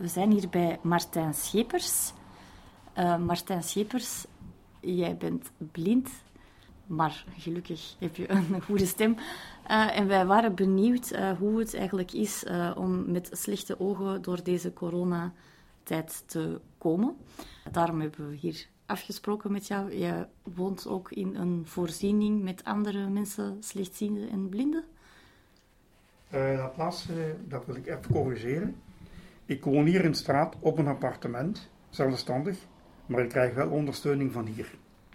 We zijn hier bij Martijn Schepers. Martijn Schepers, jij bent blind, maar gelukkig heb je een goede stem. En wij waren benieuwd hoe het eigenlijk is om met slechte ogen door deze coronatijd te komen. Daarom hebben we hier afgesproken met jou. Je woont ook in een voorziening met andere mensen, slechtzienden en blinden. Dat laatste, dat wil ik even corrigeren. Ik woon hier in de straat op een appartement, zelfstandig, maar ik krijg wel ondersteuning van hier.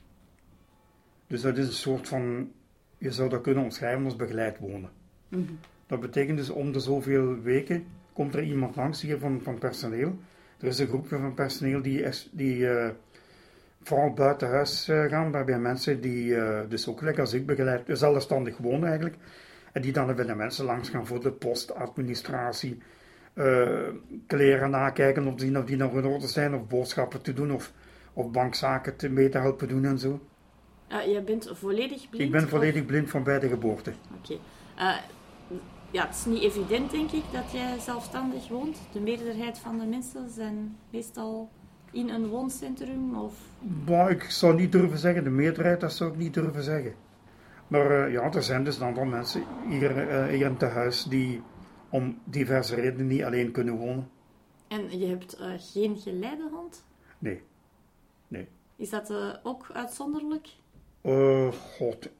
Dus dat is een soort van, je zou dat kunnen omschrijven als begeleid wonen. Mm-hmm. Dat betekent dus om de zoveel weken komt er iemand langs hier van personeel. Er is een groepje van personeel die vooral buiten huis gaan, waarbij mensen die dus ook lekker als ik begeleid, zelfstandig wonen eigenlijk. En die dan bij de mensen langs gaan voor de postadministratie, kleren nakijken of die nog in orde zijn, of boodschappen te doen, of bankzaken mee te helpen doen en zo. Je bent volledig blind? Ik ben volledig blind van bij de geboorte. Oké. Ja, het is niet evident, denk ik, dat jij zelfstandig woont. De meerderheid van de mensen zijn meestal in een wooncentrum, of... Maar ik zou niet durven zeggen, de meerderheid, dat zou ik niet durven zeggen. Maar ja, er zijn dus een aantal mensen hier in het huis die om diverse redenen niet alleen kunnen wonen. En je hebt geen geleidehond? Nee. Is dat ook uitzonderlijk? God.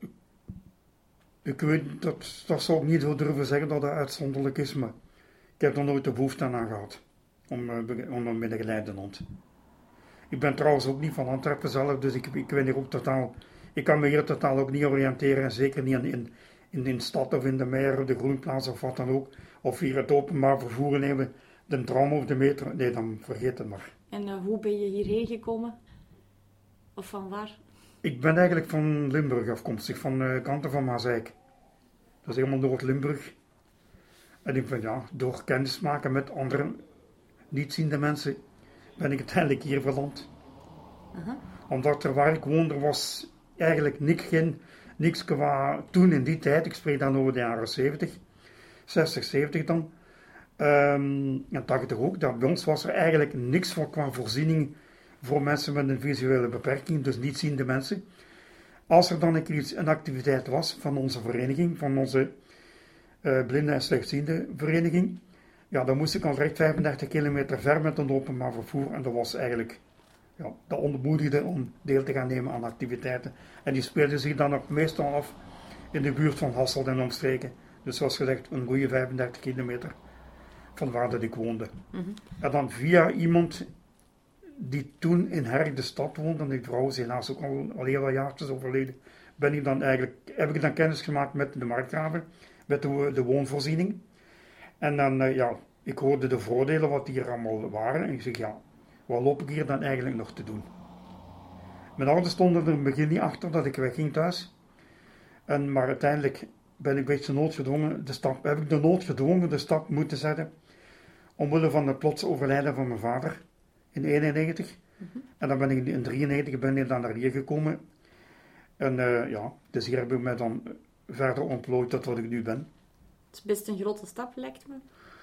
Ik weet, dat zou ik niet zo durven zeggen dat dat uitzonderlijk is, maar ik heb er nooit de behoefte aan gehad om met een geleidehond. Ik ben trouwens ook niet van Antwerpen zelf, dus ik ben hier ook totaal... Ik kan me hier totaal ook niet oriënteren, en zeker niet in de stad of in de Meijer of de Groenplaats of wat dan ook. Of hier het openbaar vervoer nemen, de tram of de metro. Nee, dan vergeet het maar. En hoe ben je hierheen gekomen? Of van waar? Ik ben eigenlijk van Limburg afkomstig, van kanten van Maaseik. Dat is helemaal Noord-Limburg. En ik ben, ja, door kennis maken met andere nietziende mensen, ben ik uiteindelijk hier beland. Uh-huh. Omdat er waar ik woonde was eigenlijk niks qua toen in die tijd. Ik spreek dan over de jaren 70, 60, 70 dan. En 80 ook. Dat bij ons was er eigenlijk niks qua voorziening voor mensen met een visuele beperking, dus nietziende mensen. Als er dan een activiteit was van onze vereniging, van onze blinde en slechtziende vereniging, ja, dan moest ik al recht 35 kilometer ver met een openbaar vervoer. En dat was eigenlijk... Ja, dat ontmoedigde om deel te gaan nemen aan activiteiten. En die speelden zich dan ook meestal af in de buurt van Hasselt en omstreken. Dus zoals gezegd, een goede 35 kilometer van waar dat ik woonde. Mm-hmm. En dan via iemand die toen in Herk de stad woonde, en die vrouw is helaas ook al heel wat jaartjes overleden, heb ik dan kennis gemaakt met de marktgraven, met de woonvoorziening. En dan, ik hoorde de voordelen wat hier allemaal waren. En ik zeg, ja, wat loop ik hier dan eigenlijk nog te doen? Mijn ouders stonden er in het begin niet achter dat ik wegging thuis. Maar uiteindelijk ben ik een beetje heb ik de nood gedwongen de stap moeten zetten. Omwille van het plots overlijden van mijn vader in 91. Mm-hmm. En dan ben ik in 93 dan naar hier gekomen. En dus hier heb ik me dan verder ontplooid tot wat ik nu ben. Het is best een grote stap, lijkt me.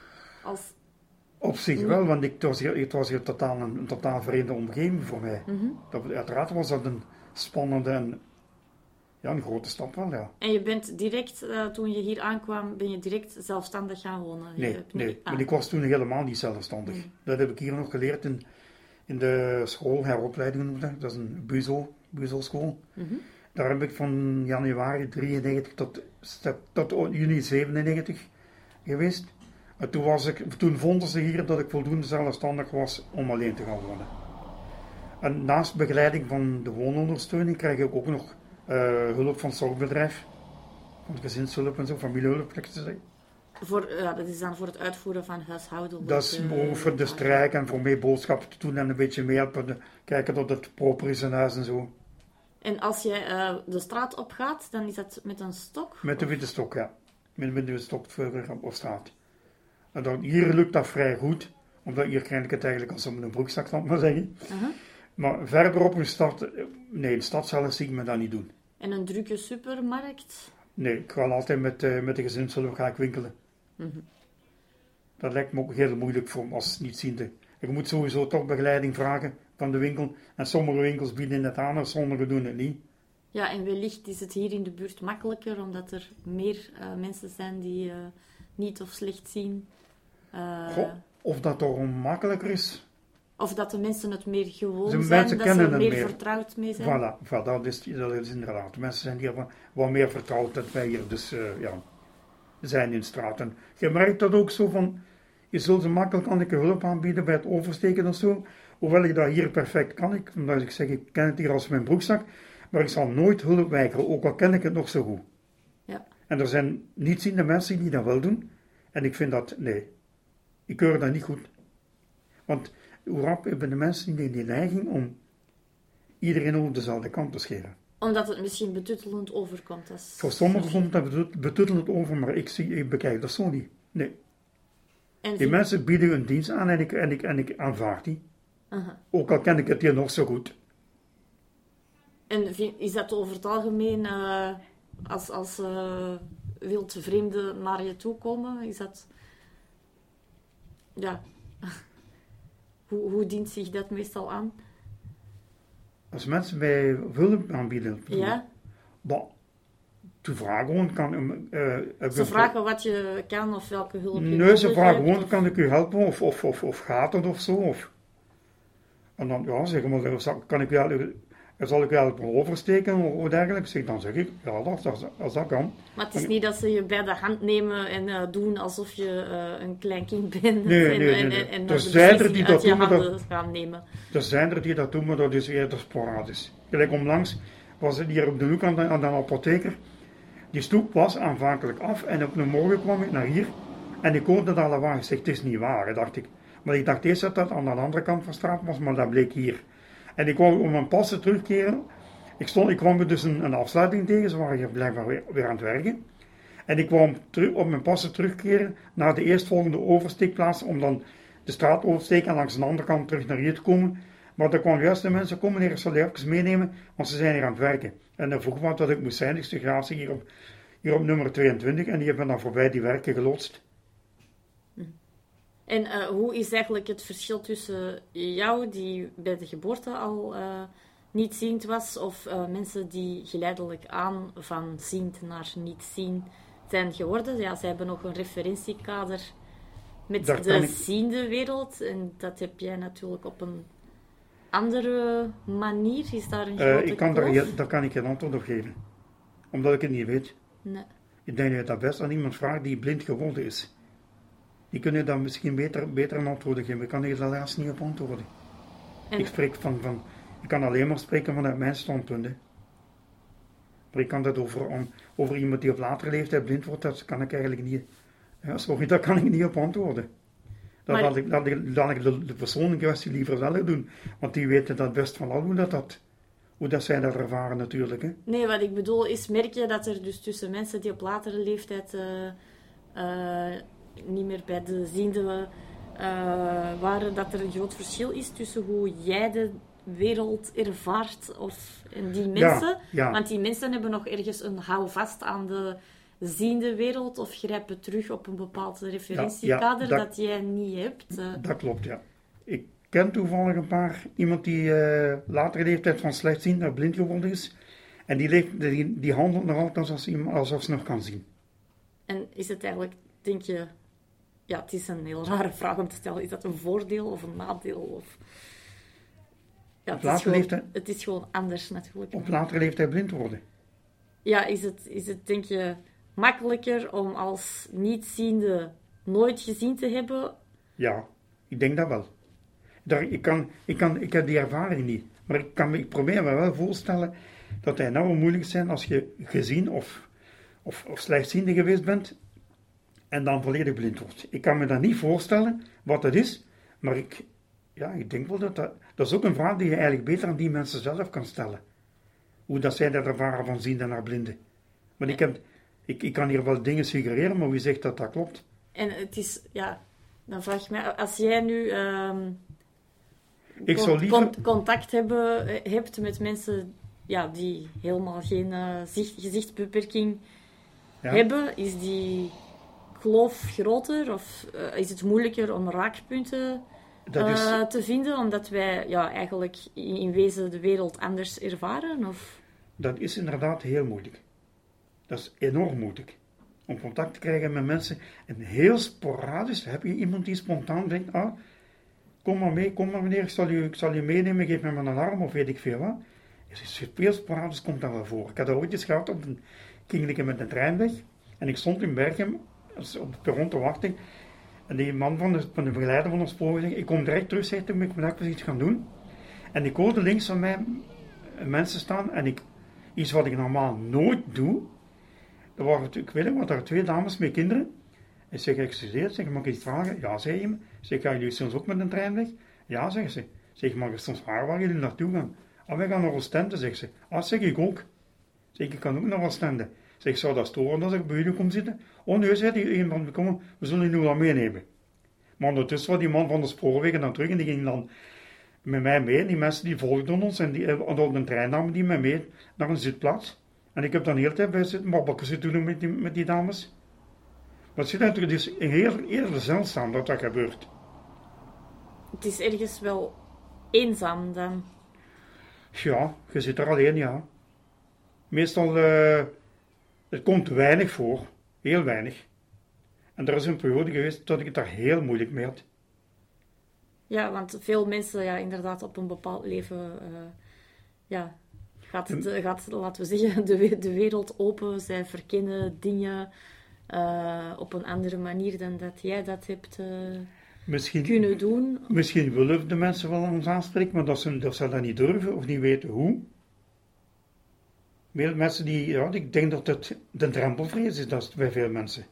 Op zich wel, want het was hier een totaal vreemde omgeving voor mij. Mm-hmm. Uiteraard was dat een spannende en een grote stap wel, ja. En je bent direct, toen je hier aankwam, ben je direct zelfstandig gaan wonen? Nee, maar ik was toen helemaal niet zelfstandig. Mm. Dat heb ik hier nog geleerd in de school, heropleiding noemen we dat. Dat is een Buzel-school. Mm-hmm. Daar heb ik van januari 93 tot juni 97 geweest. En toen vonden ze hier dat ik voldoende zelfstandig was om alleen te gaan wonen. En naast begeleiding van de woonondersteuning krijg ik ook nog hulp van het zorgbedrijf. Van gezinshulp en zo, familiehulp, kan ik te zeggen. Dat is dan voor het uitvoeren van huishoudelijke... Dat is voor de strijk en voor mee boodschappen te doen en een beetje meehelpen. Kijken dat het proper is in huis en zo. En als je de straat opgaat, dan is dat met een stok? Met de witte stok, ja. Met de witte stok op straat. En dan, hier lukt dat vrij goed, omdat hier krijg ik het eigenlijk als op een broekzak, zal ik maar zeggen. Uh-huh. Maar verder op een stad, de stad zelf zie ik me dat niet doen. En een drukke supermarkt? Nee, ik ga altijd met de gezinshulp ga ik winkelen. Mm-hmm. Dat lijkt me ook heel moeilijk voor als nietziende. Je moet sowieso toch begeleiding vragen van de winkel. En sommige winkels bieden het aan en sommige doen het niet. Ja, en wellicht is het hier in de buurt makkelijker, omdat er meer mensen zijn die niet of slecht zien. Of dat toch makkelijker is? Of dat de mensen het meer gewoon De zijn, mensen dat kennen ze het meer meer. vertrouwd mee zijn. Voilà, dat is inderdaad. De mensen zijn hier wat meer vertrouwd dat wij hier dus zijn in straat. En je merkt dat ook zo van, je zult ze makkelijk aan de hulp aanbieden bij het oversteken of zo. Hoewel ik dat hier perfect kan. Omdat ik zeg, ik ken het hier als mijn broekzak. Maar ik zal nooit hulp weigeren, ook al ken ik het nog zo goed. Ja. En er zijn nietziende mensen die dat wel doen. En ik vind dat, nee. Ik keur dat niet goed. Want hoe rap hebben de mensen die neiging om iedereen over dezelfde kant te scheren. Omdat het misschien betuttelend overkomt. Voor sommigen komt dat betuttelend over, maar ik bekijk dat zo niet. Nee. En Die mensen bieden hun dienst aan en ik aanvaard die. Ook al ken ik het hier nog zo goed. En is dat over het algemeen, als wild vreemden naar je toe komen, is dat... Ja... Hoe dient zich dat meestal aan? Als mensen mij hulp aanbieden... Ja? Te vragen gewoon kan... ze vragen wat je kan of welke hulp je Nee, ze vragen hebt, gewoon, kan ik u helpen of gaat het of zo? En dan, ja, zeg maar, zal ik u helpen oversteken of dergelijke? Dan zeg ik, ja, als dat kan. Maar het is niet dat ze je bij de hand nemen en doen alsof je een klein kind bent. Nee. En Er zijn er die uit dat je doen, maar handen gaan nemen. Er zijn er die dat doen, maar dat is eerder sporadisch. Gelijk onlangs was het hier op de hoek aan de apotheker. Die stoep was aanvankelijk af en op een morgen kwam ik naar hier en ik hoorde dat lawaai. Ik zeg, het is niet waar, dacht ik. Maar ik dacht eerst dat dat aan de andere kant van de straat was, maar dat bleek hier. En ik wou om mijn passen terugkeren. Ik kwam er dus een afsluiting tegen, ze waren hier blijkbaar weer aan het werken. En ik kwam op mijn passen terugkeren naar de eerstvolgende oversteekplaats om dan de straat over te steken en langs de andere kant terug naar hier te komen. Maar er kwamen juist de mensen, kom meneer, ik zal je even meenemen, want ze zijn hier aan het werken. En dan vroeg wat dat ik moest zijn. Ik zeg, ja, ze hier op nummer 22 en die hebben dan voorbij die werken gelotst. En hoe is eigenlijk het verschil tussen jou, die bij de geboorte al nietziend was, of mensen die geleidelijk aan van ziend naar niet-zien zijn geworden? Ja, ze hebben nog een referentiekader met de ziende wereld en dat heb jij natuurlijk op een andere manier. Is daar een grote kloof? Daar kan ik geen antwoord op geven. Omdat ik het niet weet. Nee. Ik denk dat dat best aan iemand vraagt die blind geworden is. Die kunnen dan misschien beter een antwoord geven. Ik kan hier helaas niet op antwoorden. En... Ik kan alleen maar spreken vanuit mijn standpunt. Hè. Maar ik kan dat over iemand die op latere leeftijd blind wordt, dat kan ik eigenlijk niet. Ja, sorry, daar kan ik niet op antwoorden. Dan laat ik de persoon in kwestie liever zelf doen. Want die weten dat best van al hoe dat zij dat ervaren natuurlijk. Hè. Nee, wat ik bedoel is, merk je dat er dus tussen mensen die op latere leeftijd niet meer bij de ziende waren, dat er een groot verschil is tussen hoe jij de wereld ervaart en die mensen? Ja. Want die mensen hebben nog ergens een houvast aan de ziende wereld of grijpen terug op een bepaald referentiekader dat jij niet hebt. Dat klopt, ja. Ik ken toevallig iemand die latere leeftijd van slechtziend naar blind geworden is. En die handelt nog altijd alsof ze nog kan zien. En is het eigenlijk, denk je... Ja, het is een heel rare vraag om te stellen. Is dat een voordeel of een nadeel? Of... Ja, het is gewoon anders natuurlijk. Op latere leeftijd blind worden? Ja, is het denk je makkelijker om als nietziende nooit gezien te hebben? Ja, ik denk dat wel. Ik heb die ervaring niet. Maar ik probeer me wel voorstellen dat het nou moeilijk zijn als je gezien of slechtziende geweest bent en dan volledig blind wordt. Ik kan me dat niet voorstellen wat het is, maar ik denk wel dat is ook een vraag die je eigenlijk beter aan die mensen zelf kan stellen. Hoe dat zij dat ervaren van ziende naar blinde. Want ik kan hier wel dingen suggereren, maar wie zegt dat dat klopt? En het is, ja, dan vraag je mij, als jij nu contact hebt met mensen die helemaal geen gezichtsbeperking hebben, is die kloof groter of is het moeilijker om raakpunten te vinden, omdat wij eigenlijk in wezen de wereld anders ervaren? Of? Dat is inderdaad heel moeilijk. Dat is enorm moeilijk. Om contact te krijgen met mensen. En heel sporadisch heb je iemand die spontaan zegt, kom maar meneer, ik zal je meenemen, geef me maar een arm of weet ik veel wat. Veel sporadisch komt dat wel voor. Ik had dat ooit eens gehad, ging ik met de trein weg en ik stond in Berchem op het perron te wachten en die man van de begeleider van ons spoor zei, ik kom direct terug, zei toen ik me iets gaan doen. En ik hoorde links van mij mensen staan en iets wat ik normaal nooit doe. Ik weet niet wat, er 2 dames met kinderen. Ik zeg, excuseer, mag ik iets vragen? Ja, zei hij me. Zeg, gaan jullie soms ook met een trein weg? Ja, zeggen ze. Zeg, mag ik soms vragen waar jullie naartoe gaan? Wij gaan naar Oostende, zegt ze. Zeg ik ook. Zeg, ik kan ook naar Oostende. Zeg, zou dat storen als ik bij jullie kom zitten? Nee, zei die iemand, kom, we zullen jullie wel meenemen. Maar ondertussen was die man van de spoorwegen dan terug en die ging dan met mij mee. Die mensen die volgden ons en die hadden een trein namen die mij mee naar een zitplaats. En ik heb dan heel de tijd bij zitten babbeltjes te doen met die dames. Maar het is eerder zeldzaam dat gebeurt. Het is ergens wel eenzaam dan. Ja, je zit er alleen, ja. Meestal, het komt weinig voor. Heel weinig. En er is een periode geweest dat ik het daar heel moeilijk mee had. Ja, want veel mensen, inderdaad, op een bepaald leven, gaat, laten we zeggen, de wereld open. Zij verkennen dingen op een andere manier dan dat jij dat hebt kunnen doen. Misschien willen de mensen wel ons aanspreken, maar dat ze dat niet durven of niet weten hoe. Veel mensen ik denk dat het de drempelvrees is, dat is bij veel mensen.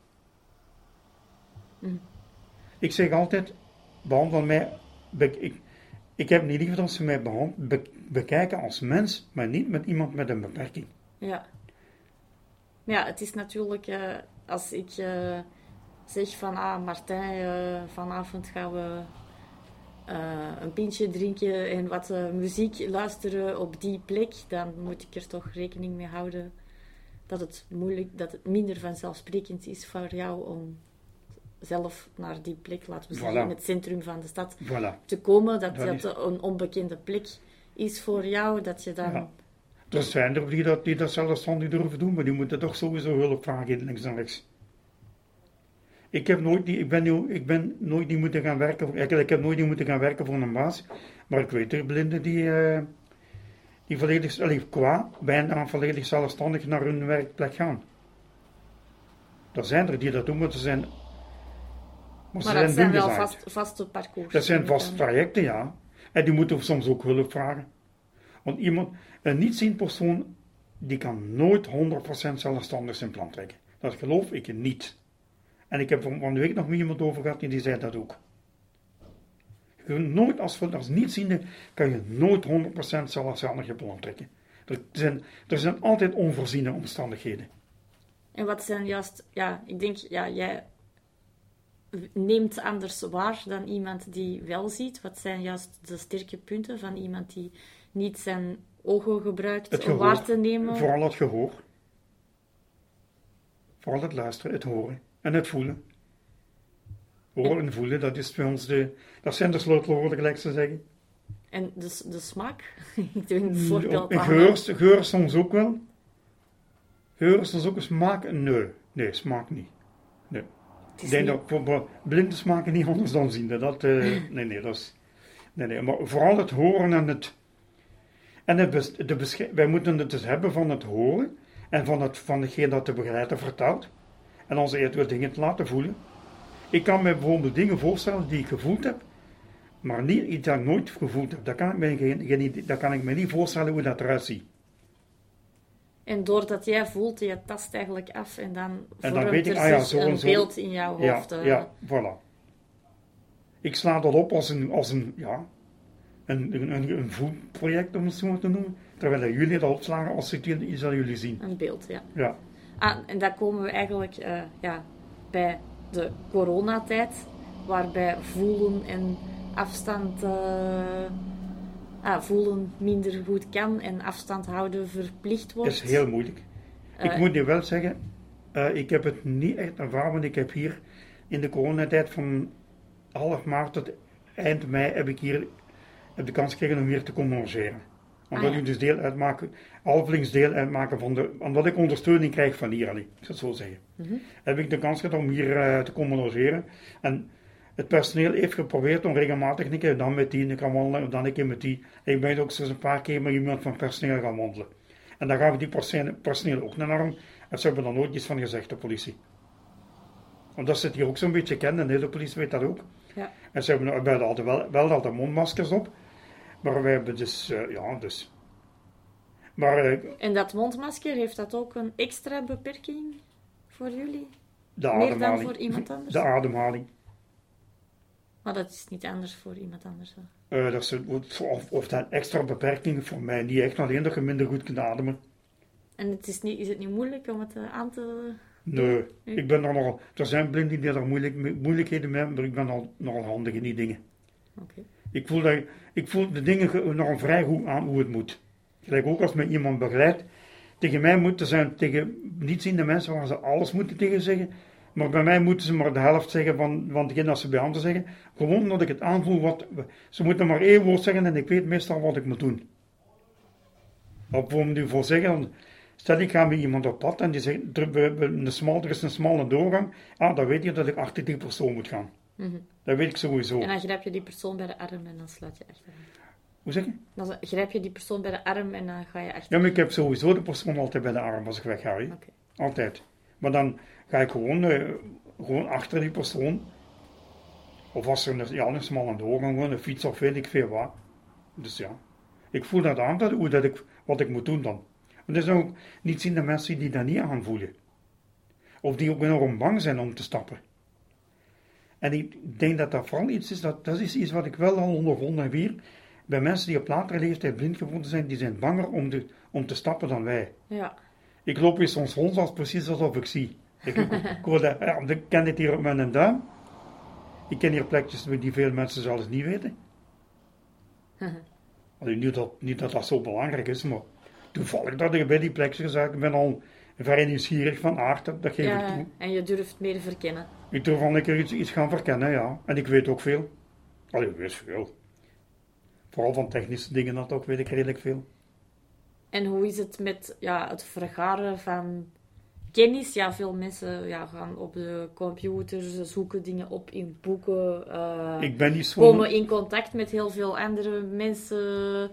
Ik zeg altijd, behandel mij, ik heb niet liever dat ze mij bekijken als mens, maar niet met iemand met een beperking. Ja. Ja, het is natuurlijk, als ik zeg van, Martijn, vanavond gaan we een pintje drinken en wat muziek luisteren op die plek, dan moet ik er toch rekening mee houden dat het minder vanzelfsprekend is voor jou om zelf naar die plek, laten we zeggen, in het centrum van de stad te komen. Dat een onbekende plek is voor jou, dat je dan... Ja. Er zijn er die dat zelfstandig durven doen, maar die moeten toch sowieso hulp vragen links en rechts. Ik ben nooit niet moeten gaan werken. Ik heb nooit niet moeten gaan werken voor een baas, maar ik weet er blinden die volledig, bijna volledig zelfstandig naar hun werkplek gaan. Er zijn er die dat doen, maar ze zijn. Maar dat zijn wel vaste parcours. Dat zijn vaste trajecten, ja. En die moeten soms ook hulp vragen. Want een niet-ziend persoon, die kan nooit 100% zelfstandig zijn plan trekken. Dat geloof ik niet. En ik heb van de week nog met iemand over gehad en die zei dat ook. Als niet-ziende kan je nooit 100% zelfstandig je plan trekken. Er zijn altijd onvoorziene omstandigheden. En wat zijn juist, ik denk, jij neemt anders waar dan iemand die wel ziet. Wat zijn juist de sterke punten van iemand die niet zijn ogen gebruikt om waar te nemen? Vooral het gehoor. Vooral het luisteren, het horen en het voelen. Horen en voelen, dat is bij ons dat zijn de sleutelwoorden, gelijk ze zeggen. En de smaak? Ik doe een voorbeeld aan. Geur soms ook wel. Geur is soms ook een smaak? Nee, smaak niet. Nee. Ik denk dat blinden smaken niet anders dan zien. Nee, maar vooral het horen en wij moeten het dus hebben van het horen en van degene dat de begeleider vertelt en onze eventueel dingen te laten voelen. Ik kan me bijvoorbeeld dingen voorstellen die ik gevoeld heb, maar niet iets dat ik nooit gevoeld heb. Dat kan ik me niet voorstellen hoe dat eruit ziet. En doordat jij voelt, je tast eigenlijk af en dan vormt weet ik, een beeld in jouw hoofd. Ja, voilà. Ik sla dat op als een voelproject, om het zo te noemen, terwijl jullie dat opslagen als iets aan jullie zien. Een beeld, ja. En daar komen we eigenlijk bij de coronatijd, waarbij voelen en afstand... voelen minder goed kan en afstand houden verplicht wordt. Dat is heel moeilijk. Ik moet je wel zeggen, Ik heb het niet echt ervaren, want ik heb hier in de coronatijd van half maart tot eind mei heb de kans gekregen om hier te komen logeren. Omdat ik dus halvelings deel uitmaken omdat ik ondersteuning krijg van hier, ik zou het zo zeggen. Heb ik de kans gehad om hier te komen logeren. En het personeel heeft geprobeerd om regelmatig een keer dan met die te gaan wandelen, dan een keer met die. Ik ben ook zo'n paar keer met iemand van personeel gaan wandelen. En dan gaven die personeel ook een arm. En ze hebben er nooit iets van gezegd, de politie. Omdat ze het hier ook zo'n beetje kennen, en de politie weet dat ook. Ja. En ze hebben wel altijd mondmaskers op. Maar wij hebben dus, Maar, en dat mondmasker, heeft dat ook een extra beperking voor jullie? De Meer ademhaling. dan voor iemand anders? De ademhaling. Maar dat is niet anders voor iemand anders. Of dat extra beperking voor mij niet echt, alleen dat je minder goed kunt ademen. En is het niet moeilijk om het aan te... Nee, ik ben er nogal... Er zijn blinden die er moeilijkheden mee hebben, maar ik ben al nogal handig in die dingen. Okay. Ik voel de dingen nogal vrij goed aan hoe het moet. Gelijk ook als me iemand begeleidt. Tegen mij moeten zijn tegen nietziende mensen waar ze alles moeten tegen zeggen. Maar bij mij moeten ze maar de helft zeggen van degene dat ze bij anderen zeggen. Gewoon omdat ik het aanvoel. Ze moeten maar één woord zeggen en ik weet meestal wat ik moet doen. Voor nu voor zeggen, stel ik ga met iemand op pad en die zegt, er is een smalle doorgang. Dan weet je dat ik achter die persoon moet gaan. Dat weet ik sowieso. En dan grijp je die persoon bij de arm en dan sluit je achteraan. Hoe zeg je? Dan grijp je die persoon bij de arm en dan ga je achteraan. Ja, maar ik heb sowieso de persoon altijd bij de arm als ik wegga. Okay. Altijd. Maar dan ga ik gewoon achter die persoon. Of als er een smalle doorgang, een fiets of weet ik veel wat. Dus ja. Ik voel dat aan, wat ik moet doen dan. En er zijn ook niet zien de mensen die dat niet aanvoelen. Of die ook enorm bang zijn om te stappen. En ik denk dat dat vooral iets is, dat is iets wat ik wel al ondervonden heb hier. Bij mensen die op latere leeftijd blind geworden zijn, die zijn banger om te stappen dan wij. Ja. Ik loop hier soms rond als precies alsof ik zie. Ik ken dit hier op mijn duim. Ik ken hier plekjes die veel mensen zelfs niet weten. Niet dat dat zo belangrijk is, maar toevallig dat ik bij die plekjes gezegd, ik ben al vrij nieuwsgierig van aard, dat geef ik toe. En je durft meer verkennen. Ik durf al een keer iets gaan verkennen, ja. En ik weet ook veel. Ik weet veel. Vooral van technische dingen, dat ook weet ik redelijk veel. En hoe is het met het vergaren van kennis? Ja, veel mensen gaan op de computer, zoeken dingen op in boeken. Ik ben niet zo... Komen in contact met heel veel andere mensen.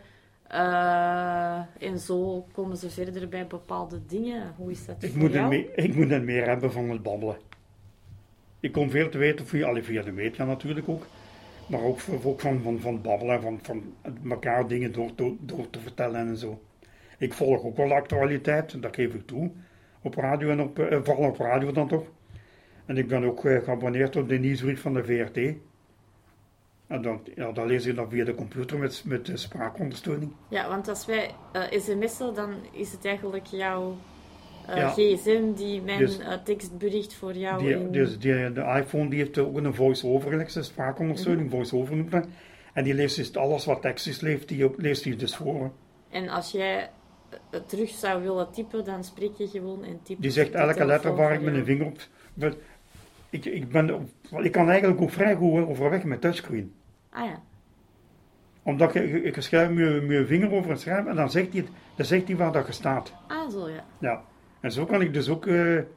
En zo komen ze verder bij bepaalde dingen. Hoe is dat voor jou? Ik moet het meer hebben van het babbelen. Ik kom veel te weten via de media natuurlijk ook. Maar ook van babbelen, van elkaar dingen door te vertellen en zo. Ik volg ook wel de actualiteit, dat geef ik toe. Op radio en vooral op radio dan toch. En ik ben ook geabonneerd op de nieuwsbrief van de VRT. En dan lees je dat via de computer met spraakondersteuning. Ja, want als wij sms'en, dan is het eigenlijk jouw gsm die mijn tekstbericht voor jou... De iPhone die heeft ook een voice-over, spraakondersteuning, voice-over noemt dat. En die leest dus alles wat tekst is, leest hij dus voor. En als jij het terug zou willen typen, dan spreek je gewoon en typt. Die zegt elke letter waar ik met een vinger op... Ik kan eigenlijk ook vrij goed overweg met touchscreen. Ah ja. Omdat je schrijft met je vinger over het scherm en dan zegt hij waar dat je staat. Ah, zo ja. Ja. En zo kan ik dus ook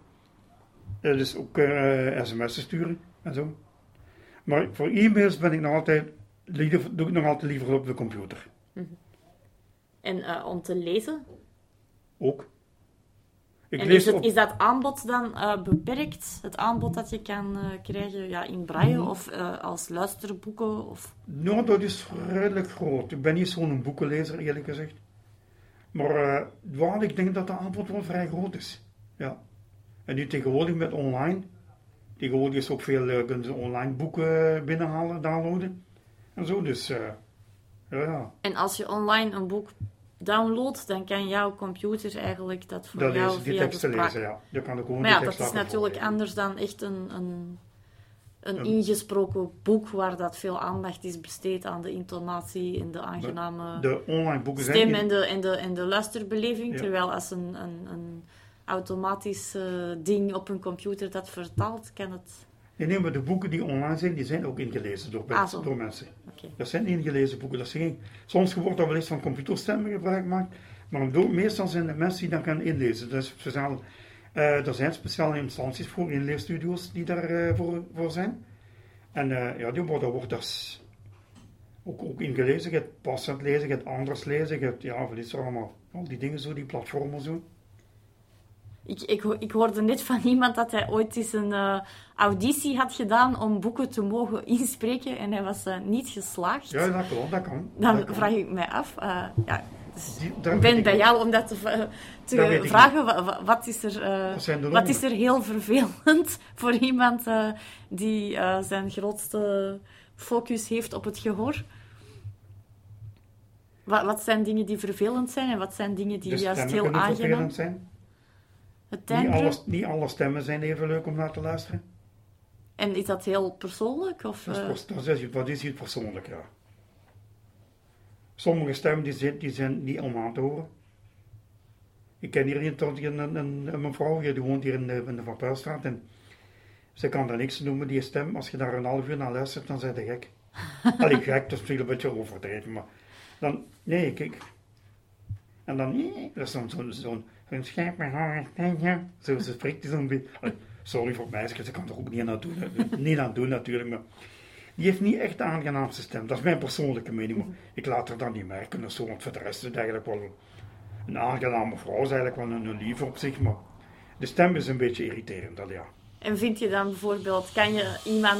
sms'en sturen en zo. Maar voor e-mails doe ik nog altijd liever op de computer. Mm-hmm. En om te lezen? Ook. Is dat aanbod dan beperkt? Het aanbod dat je kan krijgen in braille of als luisterboeken? Of... Nou, dat is redelijk groot. Ik ben niet zo'n boekenlezer, eerlijk gezegd. Maar ik denk dat het aanbod wel vrij groot is. Ja. En nu tegenwoordig met online. Tegenwoordig is ook veel kunnen ze online boeken binnenhalen, downloaden. En zo, dus ja. En als je online een boek downloadt, dan kan jouw computer eigenlijk dat voor jou via teksten de spraak... lezen, ja. Je kan gewoon maar ja, dat is natuurlijk anders dan echt een ingesproken boek waar dat veel aandacht is besteed aan de intonatie en de aangename de online boeken stem en de luisterbeleving. Ja. Terwijl als automatisch ding op een computer dat vertaalt, kan het... Nee, maar de boeken die online zijn, die zijn ook ingelezen door mensen. Okay. Dat zijn ingelezen boeken. Soms wordt er wel eens van computerstemmen gebruik gemaakt, maar meestal zijn de mensen die dat kunnen inlezen. Dus er zijn speciale instanties voor, inleesstudio's die daarvoor voor zijn. En daar wordt dus ook ingelezen. Je hebt passend lezen, je hebt anders lezen, je hebt, wat is er allemaal, al die dingen zo, die platformen zo. Ik hoorde net van iemand dat hij ooit eens een auditie had gedaan om boeken te mogen inspreken en hij was niet geslaagd. Ja, dat klopt, dat kan. Dan vraag ik mij af, dus ik ben bij jou om dat te vragen. Wat is er heel vervelend voor iemand die zijn grootste focus heeft op het gehoor? Wat zijn dingen die vervelend zijn en wat zijn dingen die juist heel aangenaam zijn? Niet alle stemmen zijn even leuk om naar te luisteren. En is dat heel persoonlijk? Of, dat is iets persoonlijk, ja. Sommige stemmen die zijn niet om aan te horen. Ik ken hier een mevrouw, die woont hier in de Van Puilstraat en ze kan daar niks noemen, die stem. Als je daar een half uur naar luistert, dan zijn je gek. Allee, gek, dat is misschien een beetje overdreven, maar dan, nee, kijk. En dan, dat is zo'n schijp met haar, zo spreekt hij zo'n beetje. Sorry voor meisjes, ze kan er ook niet aan doen natuurlijk, maar die heeft niet echt de aangenaamste stem. Dat is mijn persoonlijke mening, maar ik laat er dan niet merken of zo, want voor de rest is het eigenlijk wel een aangename vrouw, is eigenlijk wel een lieve op zich, maar de stem is een beetje irriterend, dat ja. En vind je dan bijvoorbeeld, kan je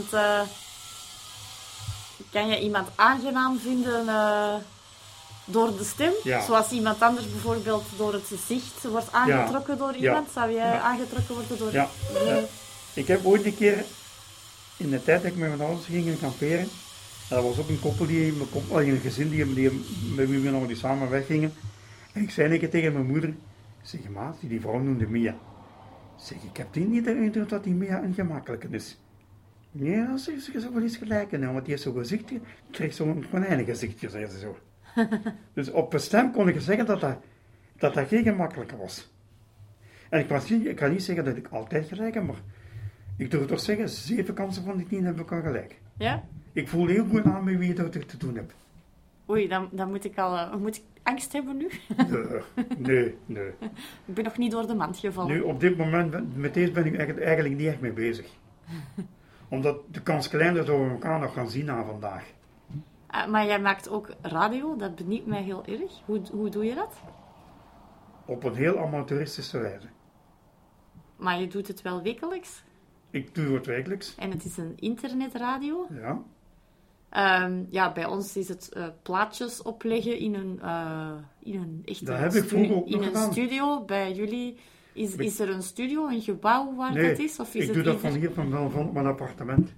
iemand aangenaam vinden door de stem? Ja. Zoals iemand anders bijvoorbeeld door het gezicht wordt aangetrokken door iemand? Zou jij aangetrokken worden door... Ja. Ik heb ooit een keer, in de tijd dat ik met mijn ouders ging kamperen, en dat was ook een koppel, een gezin met wie we nog die samen weggingen. En ik zei een keer tegen mijn moeder, zeg maat, die vrouw noemde Mia. Zeg, ik heb niet de indruk dat die Mia een gemakkelijke is. Nee, dat is wel eens gelijk, want die heeft zo'n gezichtje, ik kreeg zo'n konijnengezichtje, zei ze zo. Dus op een stem kon ik zeggen dat geen gemakkelijke was. En ik kan niet zeggen dat ik altijd gelijk heb, maar ik durf toch zeggen, 7 kansen van die 10 heb ik al gelijk. Ja? Ik voel heel goed aan met wie je dat te doen hebt. Oei, dan moet ik moet ik angst hebben nu? Nee. Ik ben nog niet door de mand gevallen. Nu, op dit moment, met deze ben ik eigenlijk niet echt mee bezig. Omdat de kans klein is dat we elkaar nog gaan zien na vandaag. Maar jij maakt ook radio, dat benieuwt mij heel erg. Hoe doe je dat? Op een heel amateuristische wijze. Maar je doet het wel wekelijks? Ik doe het wekelijks. En het is een internetradio? Ja. Bij ons is het plaatjes opleggen in een echte dat heb ik vroeger ook nog gedaan. Studio. Bij jullie is er een studio, een gebouw waar dat is? Of is ik doe dat van hier, van mijn appartement.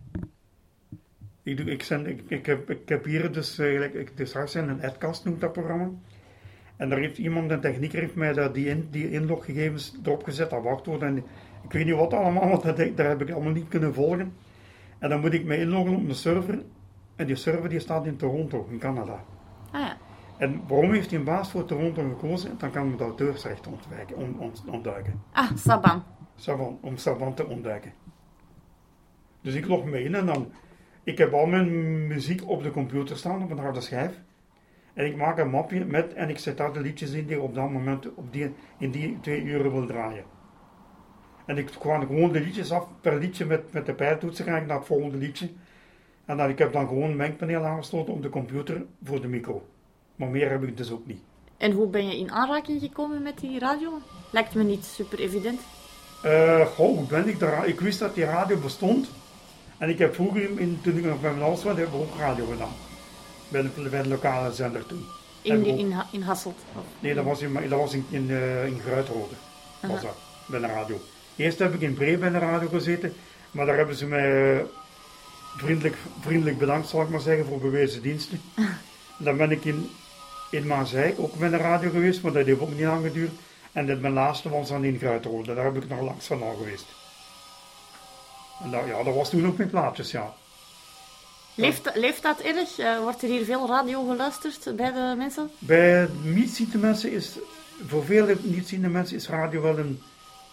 Ik heb hier dus eigenlijk, dus straks een adcast noemt dat programma. En daar heeft iemand, een technieker heeft mij die inloggegevens erop gezet, dat wachtwoord. En ik weet niet wat allemaal, want daar heb ik allemaal niet kunnen volgen. En dan moet ik me inloggen op een server. En die server die staat in Toronto, in Canada. Ah ja. En waarom heeft hij een baas voor Toronto gekozen? Dan kan het auteursrecht ontduiken. Ah, Saban. Om Saban te ontduiken. Dus ik log me in en dan... Ik heb al mijn muziek op de computer staan, op een harde schijf. En ik maak een mapje met, en ik zet daar de liedjes in die ik op dat moment in die 2 uren wil draaien. En ik kwam gewoon de liedjes af, per liedje met de pijltoetsen ga ik naar het volgende liedje. En ik heb dan gewoon een mengpaneel aangesloten op de computer voor de micro. Maar meer heb ik dus ook niet. En hoe ben je in aanraking gekomen met die radio? Lijkt me niet super evident. Hoe ben ik daar? Ik wist dat die radio bestond. En ik heb vroeger, toen ik nog bij mijn ouders was, heb ik ook radio gedaan. Bij de lokale zender toen. In Hasselt? Of? Nee, dat was in Gruitrode. Was dat, bij de radio. Eerst heb ik in Bree bij de radio gezeten, maar daar hebben ze mij vriendelijk bedankt, zal ik maar zeggen, voor bewezen diensten. Dan ben ik in Maaseik ook bij de radio geweest, maar dat heeft ook niet lang geduurd. En mijn laatste was dan in Gruitrode, daar heb ik nog langs van al geweest. En dat was toen ook met plaatjes, ja. Leeft dat erg? Wordt er hier veel radio geluisterd bij de mensen? Bij niet-ziende mensen voor vele niet-ziende mensen is radio wel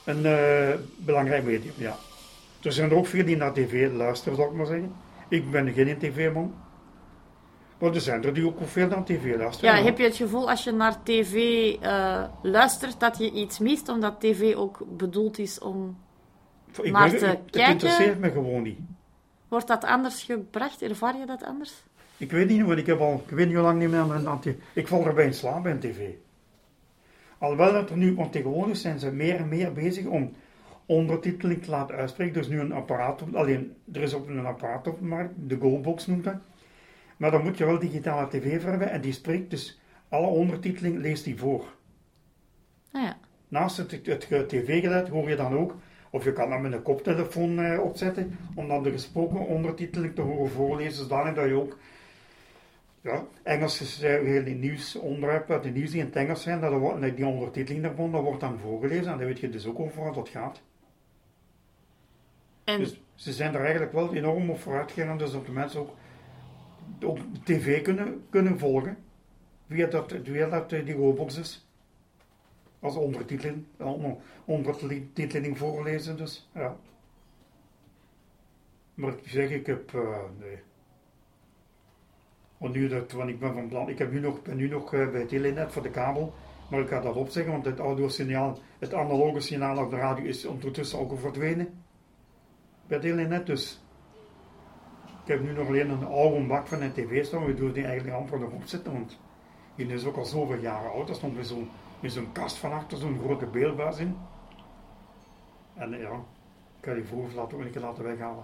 een belangrijk medium, ja. Er zijn er ook veel die naar tv luisteren, zal ik maar zeggen. Ik ben geen tv-man. Maar er zijn er die ook veel naar tv luisteren. Ja, heb je het gevoel als je naar tv luistert dat je iets mist, omdat tv ook bedoeld is om naar te kijken? Het interesseert me gewoon niet. Wordt dat anders gebracht? Ervaar je dat anders? Ik weet niet, want ik weet niet hoe lang niet meer aan tv. Ik val erbij in slaap bij een tv. Alhoewel dat er nu, want tegenwoordig zijn ze meer en meer bezig om ondertiteling te laten uitspreken. Er is nu een apparaat, er is ook een apparaat op de markt, de Gobox noemt dat. Maar dan moet je wel digitale tv voor hebben en die spreekt dus alle ondertiteling, leest die voor. Ah ja. Naast het tv-geluid hoor je dan ook, of je kan dat met een koptelefoon opzetten, om dan de gesproken ondertiteling te horen voorlezen, zodanig dat je ook, ja, Engels is heel die nieuwsonderwerp, dat de nieuws die in het Engels zijn, dat die ondertiteling daarvan, dat wordt dan voorgelezen en dan weet je dus ook over wat dat gaat. En... Dus ze zijn er eigenlijk wel enorm op vooruit gegaan, dus dat de mensen ook de tv kunnen volgen, via die Gobox is. Als ondertiteling voorlezen, dus ja. Maar ik zeg, ik heb, nee. Want ik ben van plan, ben nu nog bij Telenet voor de kabel, maar ik ga dat opzeggen, want het audiosignaal, het analoge signaal op de radio is ondertussen ook al verdwenen. Bij Telenet dus. Ik heb nu nog alleen een oude bak van een tv staan, we doen die eigenlijk amper nog opzetten, want die is ook al zoveel jaren oud, er stond met zo'n kast van achter, zo'n grote beeldbuis in. En ja, ik ga die vroeger een keer laten weghalen.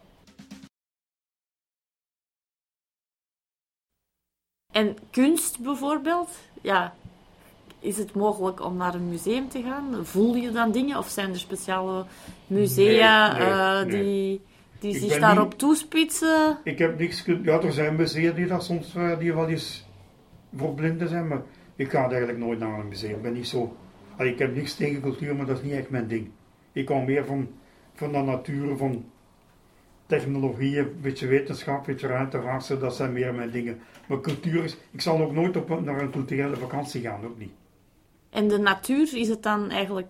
En kunst bijvoorbeeld, ja, is het mogelijk om naar een museum te gaan? Voel je dan dingen of zijn er speciale musea die zich daarop toespitsen? Ik heb niks, ja, er zijn musea die dat soms die wel eens voor blinden zijn, maar ik ga eigenlijk nooit naar een museum. Ik ben niet zo, ik heb niks tegen cultuur, maar dat is niet echt mijn ding. Ik hou meer van de natuur, van technologie, een beetje wetenschap, een beetje ruimtevaart, dat zijn meer mijn dingen. Maar cultuur is, ik zal ook nooit naar een culturele vakantie gaan, ook niet. En de natuur, is het dan eigenlijk,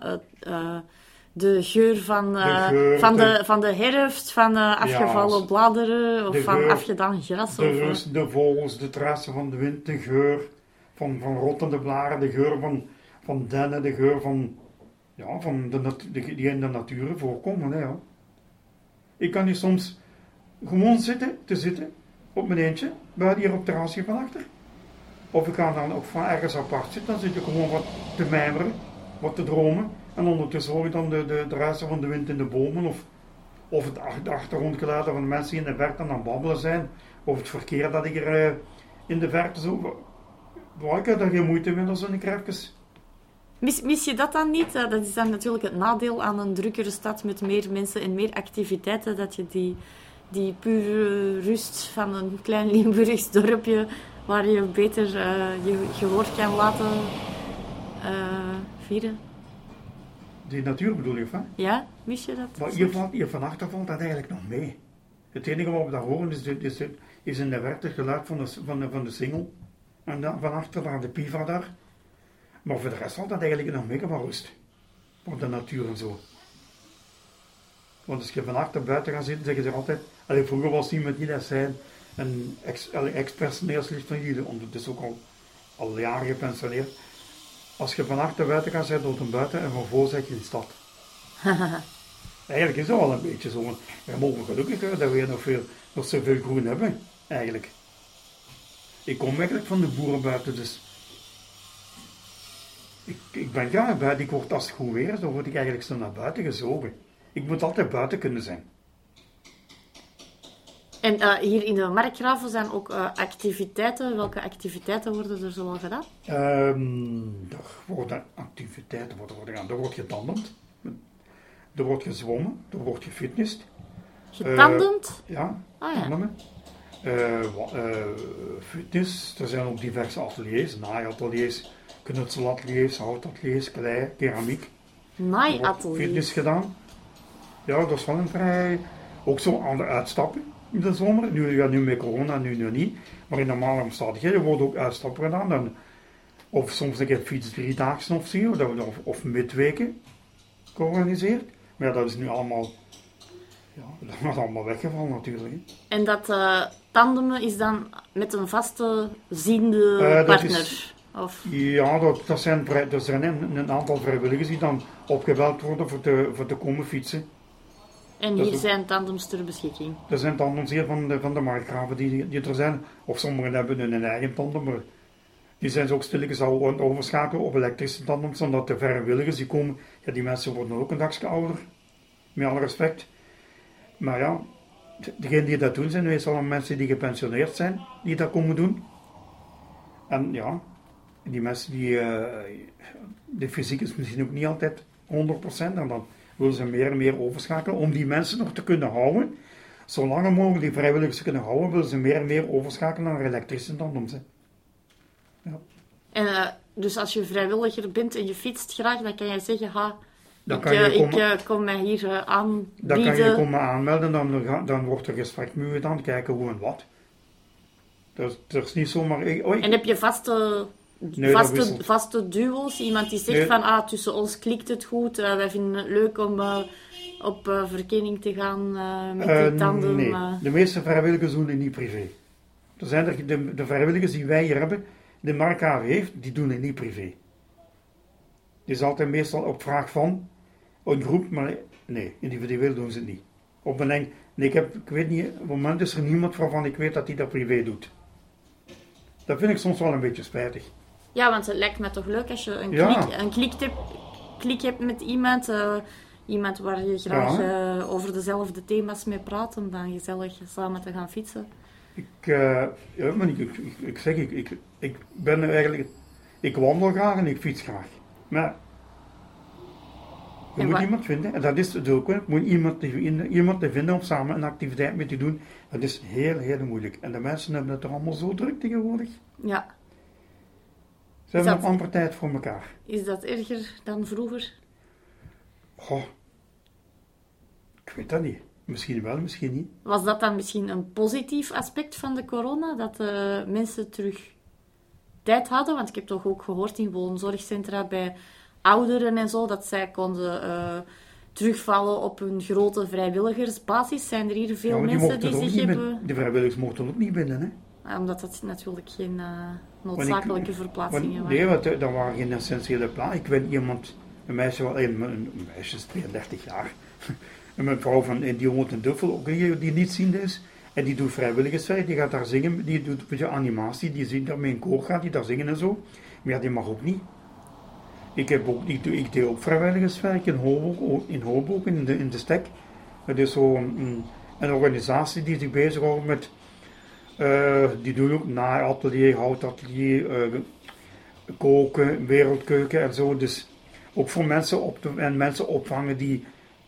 de geur van de herfst, van afgevallen bladeren, of van afgedaan gras? De vogels, de trassen van de wind, de geur van rottende blaren, de geur van dennen, de geur die in de natuur voorkomen. Hè, ja. Ik kan hier soms gewoon zitten op mijn eentje, buiten hier op het terrasje van achter. Of ik ga dan ook van ergens apart zitten, dan zit ik gewoon wat te mijmeren, wat te dromen. En ondertussen hoor je dan de ruisen van de wind in de bomen, of het achtergrondgeluid van de mensen die in de verte aan het babbelen zijn, of het verkeer dat ik er in de verte zo... Ik heb daar geen moeite mee, dat ik er even... Mis je dat dan niet? Dat is dan natuurlijk het nadeel aan een drukkere stad met meer mensen en meer activiteiten, dat je die pure rust van een klein Limburgs dorpje, waar je beter je gehoor kan laten vieren. Die natuur bedoel je, of hè? Ja, mis je dat? Maar hier van achter valt dat eigenlijk nog mee. Het enige wat we daar horen is in de verte het geluid van de singel. En dan van achter daar de piva daar. Maar voor de rest valt dat eigenlijk nog mee qua rust. Op de natuur en zo. Want als je van achter buiten gaat zitten, zeggen ze altijd... Vroeger was iemand die dat zei, een ex-personeelslid van jullie, ondertussen ook al jaren gepensioneerd. Als je van achter buiten gaat zitten, door buiten en van voor zeg je in de stad. Eigenlijk is dat wel een beetje zo. Want wij mogen gelukkig dat we nog zoveel groen hebben, eigenlijk. Ik kom eigenlijk van de boeren buiten, dus... Ik ben graag buiten. Als het goed weer is, dan word ik eigenlijk zo naar buiten gezogen. Ik moet altijd buiten kunnen zijn. En hier in de Markgraven zijn ook activiteiten. Welke activiteiten worden er zoal gedaan? Er worden activiteiten gedaan. Er wordt getandemd. Er wordt gezwommen. Er wordt gefitnessd. Getandemd? Ja, tandemen. Fitness. Er zijn ook diverse ateliers, naaiateliers, knutselateliers, houtateliers, klei, keramiek. Naaiateliers? Fitness gedaan. Ja, dat is wel een vrij... Ook zo aan de uitstappen in de zomer. Nu met corona, nu niet. Maar in normale omstandigheden worden ook uitstappen gedaan. Of soms een keer fiets 3 dagen of zo, of midweken. georganiseerd. Maar ja, dat is nu allemaal, ja, dat is allemaal weggevallen natuurlijk. Hè. En dat tandemen is dan met een vaste ziende Dat partner? is- Of... Ja, dat zijn een aantal vrijwilligers die dan opgebeld worden voor te komen fietsen. En dat hier is- zijn tandems ter beschikking. Dat zijn tandems hier van de markgraven die er zijn. Of sommigen hebben hun eigen tandem, maar die zijn ze ook stilletjes al aan het overschakelen op elektrische tandems, omdat de vrijwilligers die komen, ja, die mensen worden ook een dagje ouder. Met alle respect. Maar ja, degenen die dat doen zijn meestal mensen die gepensioneerd zijn, die dat komen doen. En ja, die mensen die, de fysiek is misschien ook niet altijd 100%, en dan willen ze meer en meer overschakelen om die mensen nog te kunnen houden. Zolang mogelijk die vrijwilligers kunnen houden, willen ze meer en meer overschakelen naar elektrische tandems. Hè. Ja. En dus als je vrijwilliger bent en je fietst graag, dan kan jij zeggen, Dan kan je ik kom mij hier aanbieden. Dan kan je komen aanmelden, dan wordt er gesprek met je gedaan, kijken hoe en wat. Dat is niet zomaar... En heb je vaste duo's? Iemand die zegt van, tussen ons klikt het goed, wij vinden het leuk om op verkenning te gaan met die tandem. Nee, de meeste vrijwilligers doen het niet privé. Er zijn de vrijwilligers die wij hier hebben, de markhaven heeft, die doen het niet privé. Die is altijd meestal op vraag van een groep, maar nee, individueel doen ze het niet. Op een ik weet niet, op het moment is er niemand waarvan ik weet dat hij dat privé doet. Dat vind ik soms wel een beetje spijtig. Ja, want het lijkt me toch leuk als je een klik hebt met iemand, iemand waar je graag over dezelfde thema's mee praat, om dan gezellig samen te gaan fietsen. Ik ben eigenlijk, ik wandel graag en ik fiets graag. Maar je moet iemand vinden, en dat is het ook, je moet iemand te vinden om samen een activiteit met te doen. Dat is heel, heel moeilijk. En de mensen hebben het er allemaal zo druk tegenwoordig. Ja. Ze hebben nog amper tijd voor elkaar. Is dat erger dan vroeger? Goh, ik weet dat niet. Misschien wel, misschien niet. Was dat dan misschien een positief aspect van de corona? Dat mensen terug tijd hadden? Want ik heb toch ook gehoord in woonzorgcentra bij ouderen en zo, dat zij konden terugvallen op hun grote vrijwilligersbasis. Zijn er hier veel mensen die zich hebben... De vrijwilligers mochten ook niet binnen, hè? Omdat dat natuurlijk geen noodzakelijke verplaatsingen waren. Nee, want dat waren geen essentiële plaatsen. Ik weet iemand, een meisje is 32 jaar. En mijn vrouw die woont in Duffel, ook die niet ziende is. En die doet vrijwilligerswerk, die gaat daar zingen, die doet een beetje animatie, die ziet daarmee in koor gaat, die daar zingen en zo. Maar ja, die mag ook niet. Ik deed ook vrijwilligerswerk in Hoboken, in de Stek. Het is zo'n een organisatie die zich bezighoudt met, die doen ook naaiatelier, houtatelier, koken, wereldkeuken en zo. Dus ook voor mensen opvangen die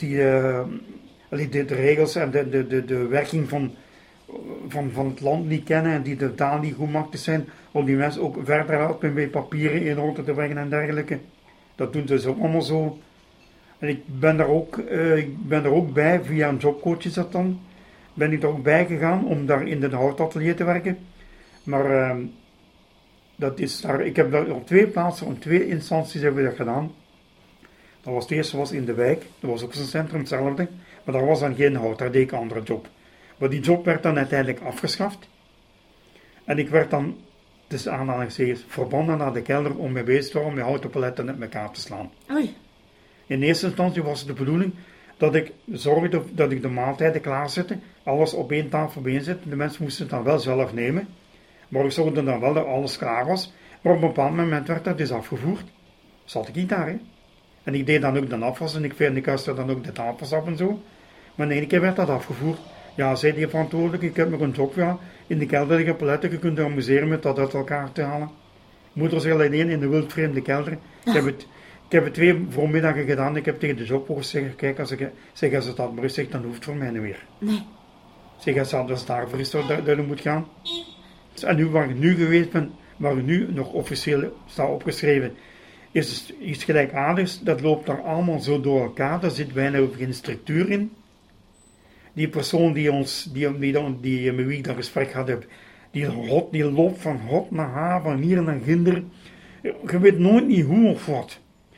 de regels en de werking van het land niet kennen en die de taal niet goed machtig zijn, om die mensen ook verder helpen met papieren in orde te brengen en dergelijke. Dat doen ze dus ook allemaal zo. En ik ben er ook bij, via een jobcoach is dat dan, ben ik er ook bij gegaan om daar in het houtatelier te werken. Maar dat is daar, ik heb dat op 2 plaatsen, op 2 instanties hebben we dat gedaan. Het eerste was in de wijk, dat was ook zo'n centrum hetzelfde, maar daar was dan geen hout, daar deed ik een andere job. Maar die job werd dan uiteindelijk afgeschaft. En ik werd dan, tussen aanhalingstekens, verbannen naar de kelder om mee bezig te houden met houten paletten met elkaar te slaan. Oei. In eerste instantie was het de bedoeling dat ik zorgde dat ik de maaltijden klaarzette, alles op 1 tafel bijzette. De mensen moesten het dan wel zelf nemen, maar ik zorgde dan wel dat alles klaar was. Maar op een bepaald moment werd dat dus afgevoerd. Zat ik niet daar, hè. En ik deed dan ook de afwas en ik kuiste dan ook de tafels af en zo. Maar in één keer werd dat afgevoerd. Ja, zei die verantwoordelijke, ik heb nog een job gehad. In de kelder liggen paletten, je kunt je amuseren met dat uit elkaar te halen. Moeder zegt alleen in de wildvreemde kelder. Ik heb het 2 voormiddagen gedaan. Ik heb tegen de jobcoach gezegd, kijk, als het dat maar zegt, dan hoeft het voor mij niet meer. Nee. Zeg, als het daarvoor is dat je moet gaan. En nu, waar ik nu geweest ben, waar ik nu nog officieel staat opgeschreven, is iets gelijkaardigs. Dat loopt daar allemaal zo door elkaar. Daar zit bijna geen structuur in. Die persoon met wie ik dat gesprek had, die loopt van hot naar haar, van hier naar ginder. Je weet nooit niet hoe of wat.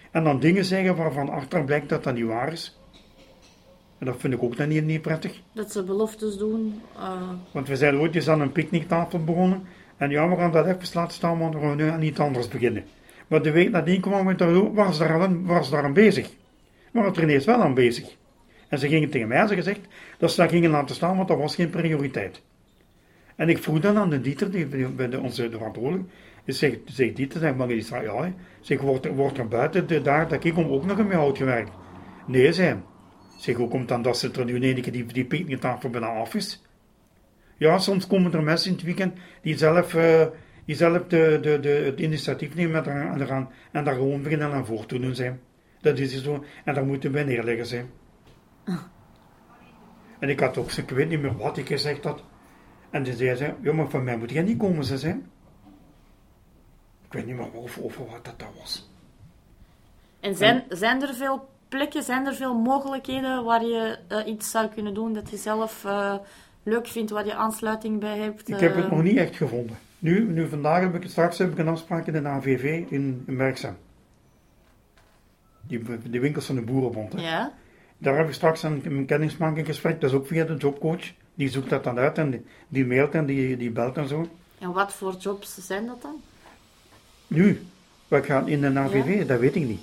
En dan dingen zeggen waarvan achter blijkt dat dat niet waar is. En dat vind ik ook dan niet prettig. Dat ze beloftes doen. Want we zijn ooit eens aan een picknicktafel begonnen. En ja, we gaan dat even laten staan, want we gaan nu aan iets anders beginnen. Maar de week nadien kwam we daar, was ze daar aan bezig. Maar het er ineens wel aan bezig. En ze gingen tegen mij, ze gezegd, dat ze dat gingen laten staan, want dat was geen prioriteit. En ik vroeg dan aan de Dieter, bij onze verantwoordelijke, zeg Dieter, maar die zei, ja, zeg, wordt er buiten daar dat ik om ook nog in mijn hout gewerkt? Nee, zei hij. Zeg, hoe komt dan dat ze er nu in één keer die picknicktafel bijna af is? Ja, soms komen er mensen in het weekend die zelf het initiatief nemen en daar gewoon beginnen aan voor te doen zijn. Dat is zo, en daar moeten we neerleggen zijn. En ik had ook, ik weet niet meer wat ik gezegd had. En toen zei ze, ja, maar van mij moet jij niet komen, ze zijn. Ik weet niet meer over wat dat was. En zijn er veel plekken, zijn er veel mogelijkheden waar je iets zou kunnen doen dat je zelf leuk vindt, waar je aansluiting bij hebt? Ik heb het nog niet echt gevonden. Vandaag straks heb ik een afspraak in de AVV in Merksem. Die winkels van de Boerenbond. Hè. Ja. Daar heb ik straks een kennismakingsgesprek, dat is ook via de jobcoach. Die zoekt dat dan uit en die mailt en die belt en zo. En wat voor jobs zijn dat dan? Nu, wat gaat in de AVV, dat weet ik niet.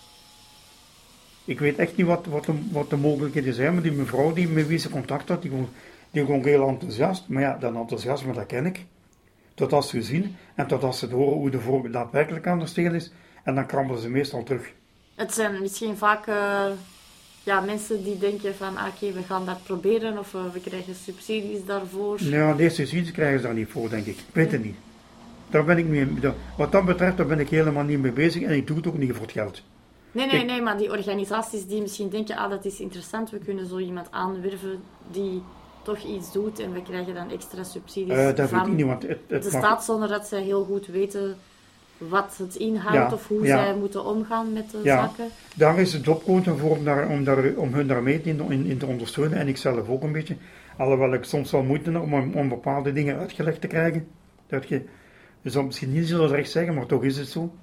Ik weet echt niet wat de mogelijkheden zijn, maar die mevrouw met wie ze contact had, die gewoon heel enthousiast. Maar ja, dat enthousiasme, dat ken ik. Tot als ze zien en tot als ze horen hoe de vorm daadwerkelijk aan de steel is. En dan krabbelen ze meestal terug. Het zijn misschien vaak mensen die denken van oké, we gaan dat proberen of we krijgen subsidies daarvoor. Nou, deze subsidies krijgen ze daar niet voor, denk ik. Ik weet het niet. Daar ben ik mee, wat dat betreft, daar ben ik helemaal niet mee bezig en ik doe het ook niet voor het geld. Nee, maar die organisaties die misschien denken, dat is interessant, we kunnen zo iemand aanwerven die toch iets doet en we krijgen dan extra subsidies dat weet ik niet, want de staat zonder dat zij heel goed weten wat het inhoudt of hoe zij moeten omgaan met de zaken. Daar is het jobcoach voor om hun daarmee in te ondersteunen en ik zelf ook een beetje. Alhoewel ik soms wel moeite heb om bepaalde dingen uitgelegd te krijgen. Je zou misschien niet zo recht zeggen, maar toch is het zo.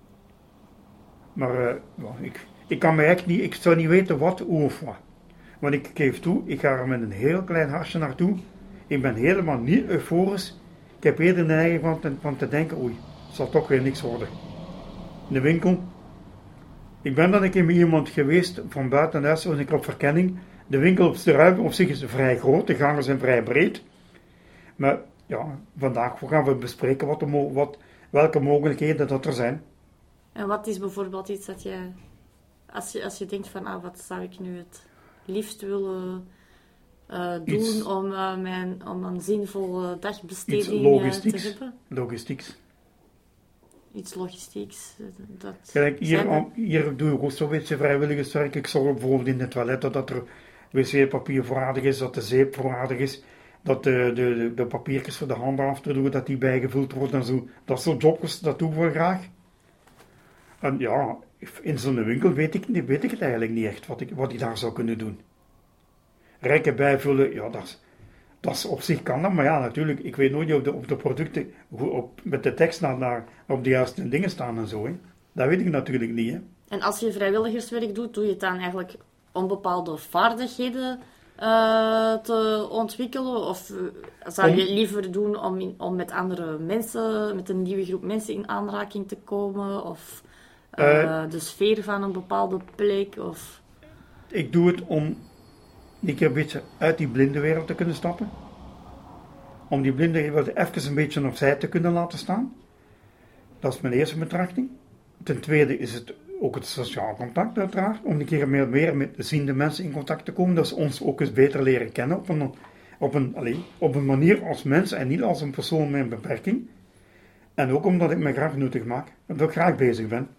Maar ik kan me echt niet, ik zou niet weten wat, hoe of wat. Want ik geef toe, ik ga er met een heel klein hartje naartoe. Ik ben helemaal niet euforisch. Ik heb eerder de neiging van te denken, oei, het zal toch weer niks worden. In de winkel. Ik ben dan een keer met iemand geweest van buitenhuis, was ik op verkenning. De winkel op zich is vrij groot, de gangen zijn vrij breed. Maar ja, vandaag gaan we bespreken welke mogelijkheden dat er zijn. En wat is bijvoorbeeld iets dat je, als je denkt van, wat zou ik nu het liefst willen doen om een zinvolle dagbesteding te hebben? Logistieks. Iets logistieks. Kijk, hier doe ik ook zo'n beetje vrijwilligerswerk. Ik zorg bijvoorbeeld in het toilet dat er wc-papier voorradig is, dat de zeep voorradig is, dat de papiertjes voor de handen af te doen, dat die bijgevuld worden en zo. Dat soort jobjes, dat doen we graag. En ja, in zo'n winkel weet ik het eigenlijk niet echt wat ik daar zou kunnen doen. Rekken bijvullen, ja, dat is op zich kan dat, maar ja, natuurlijk, ik weet nooit of de producten met de tekst op de juiste dingen staan en zo. Hè. Dat weet ik natuurlijk niet. Hè. En als je vrijwilligerswerk doet, doe je het dan eigenlijk om bepaalde vaardigheden te ontwikkelen? Of zou je liever doen om met andere mensen, met een nieuwe groep mensen in aanraking te komen? Of de sfeer van een bepaalde plek? Of... Ik doe het om een keer een beetje uit die blindenwereld te kunnen stappen. Om die blindenwereld even een beetje opzij te kunnen laten staan. Dat is mijn eerste betrachting. Ten tweede is het ook het sociaal contact uiteraard. Om een keer meer met ziende mensen in contact te komen. Dat ze ons ook eens beter leren kennen op een manier als mens en niet als een persoon met een beperking. En ook omdat ik me graag nuttig maak. Dat ik graag bezig ben.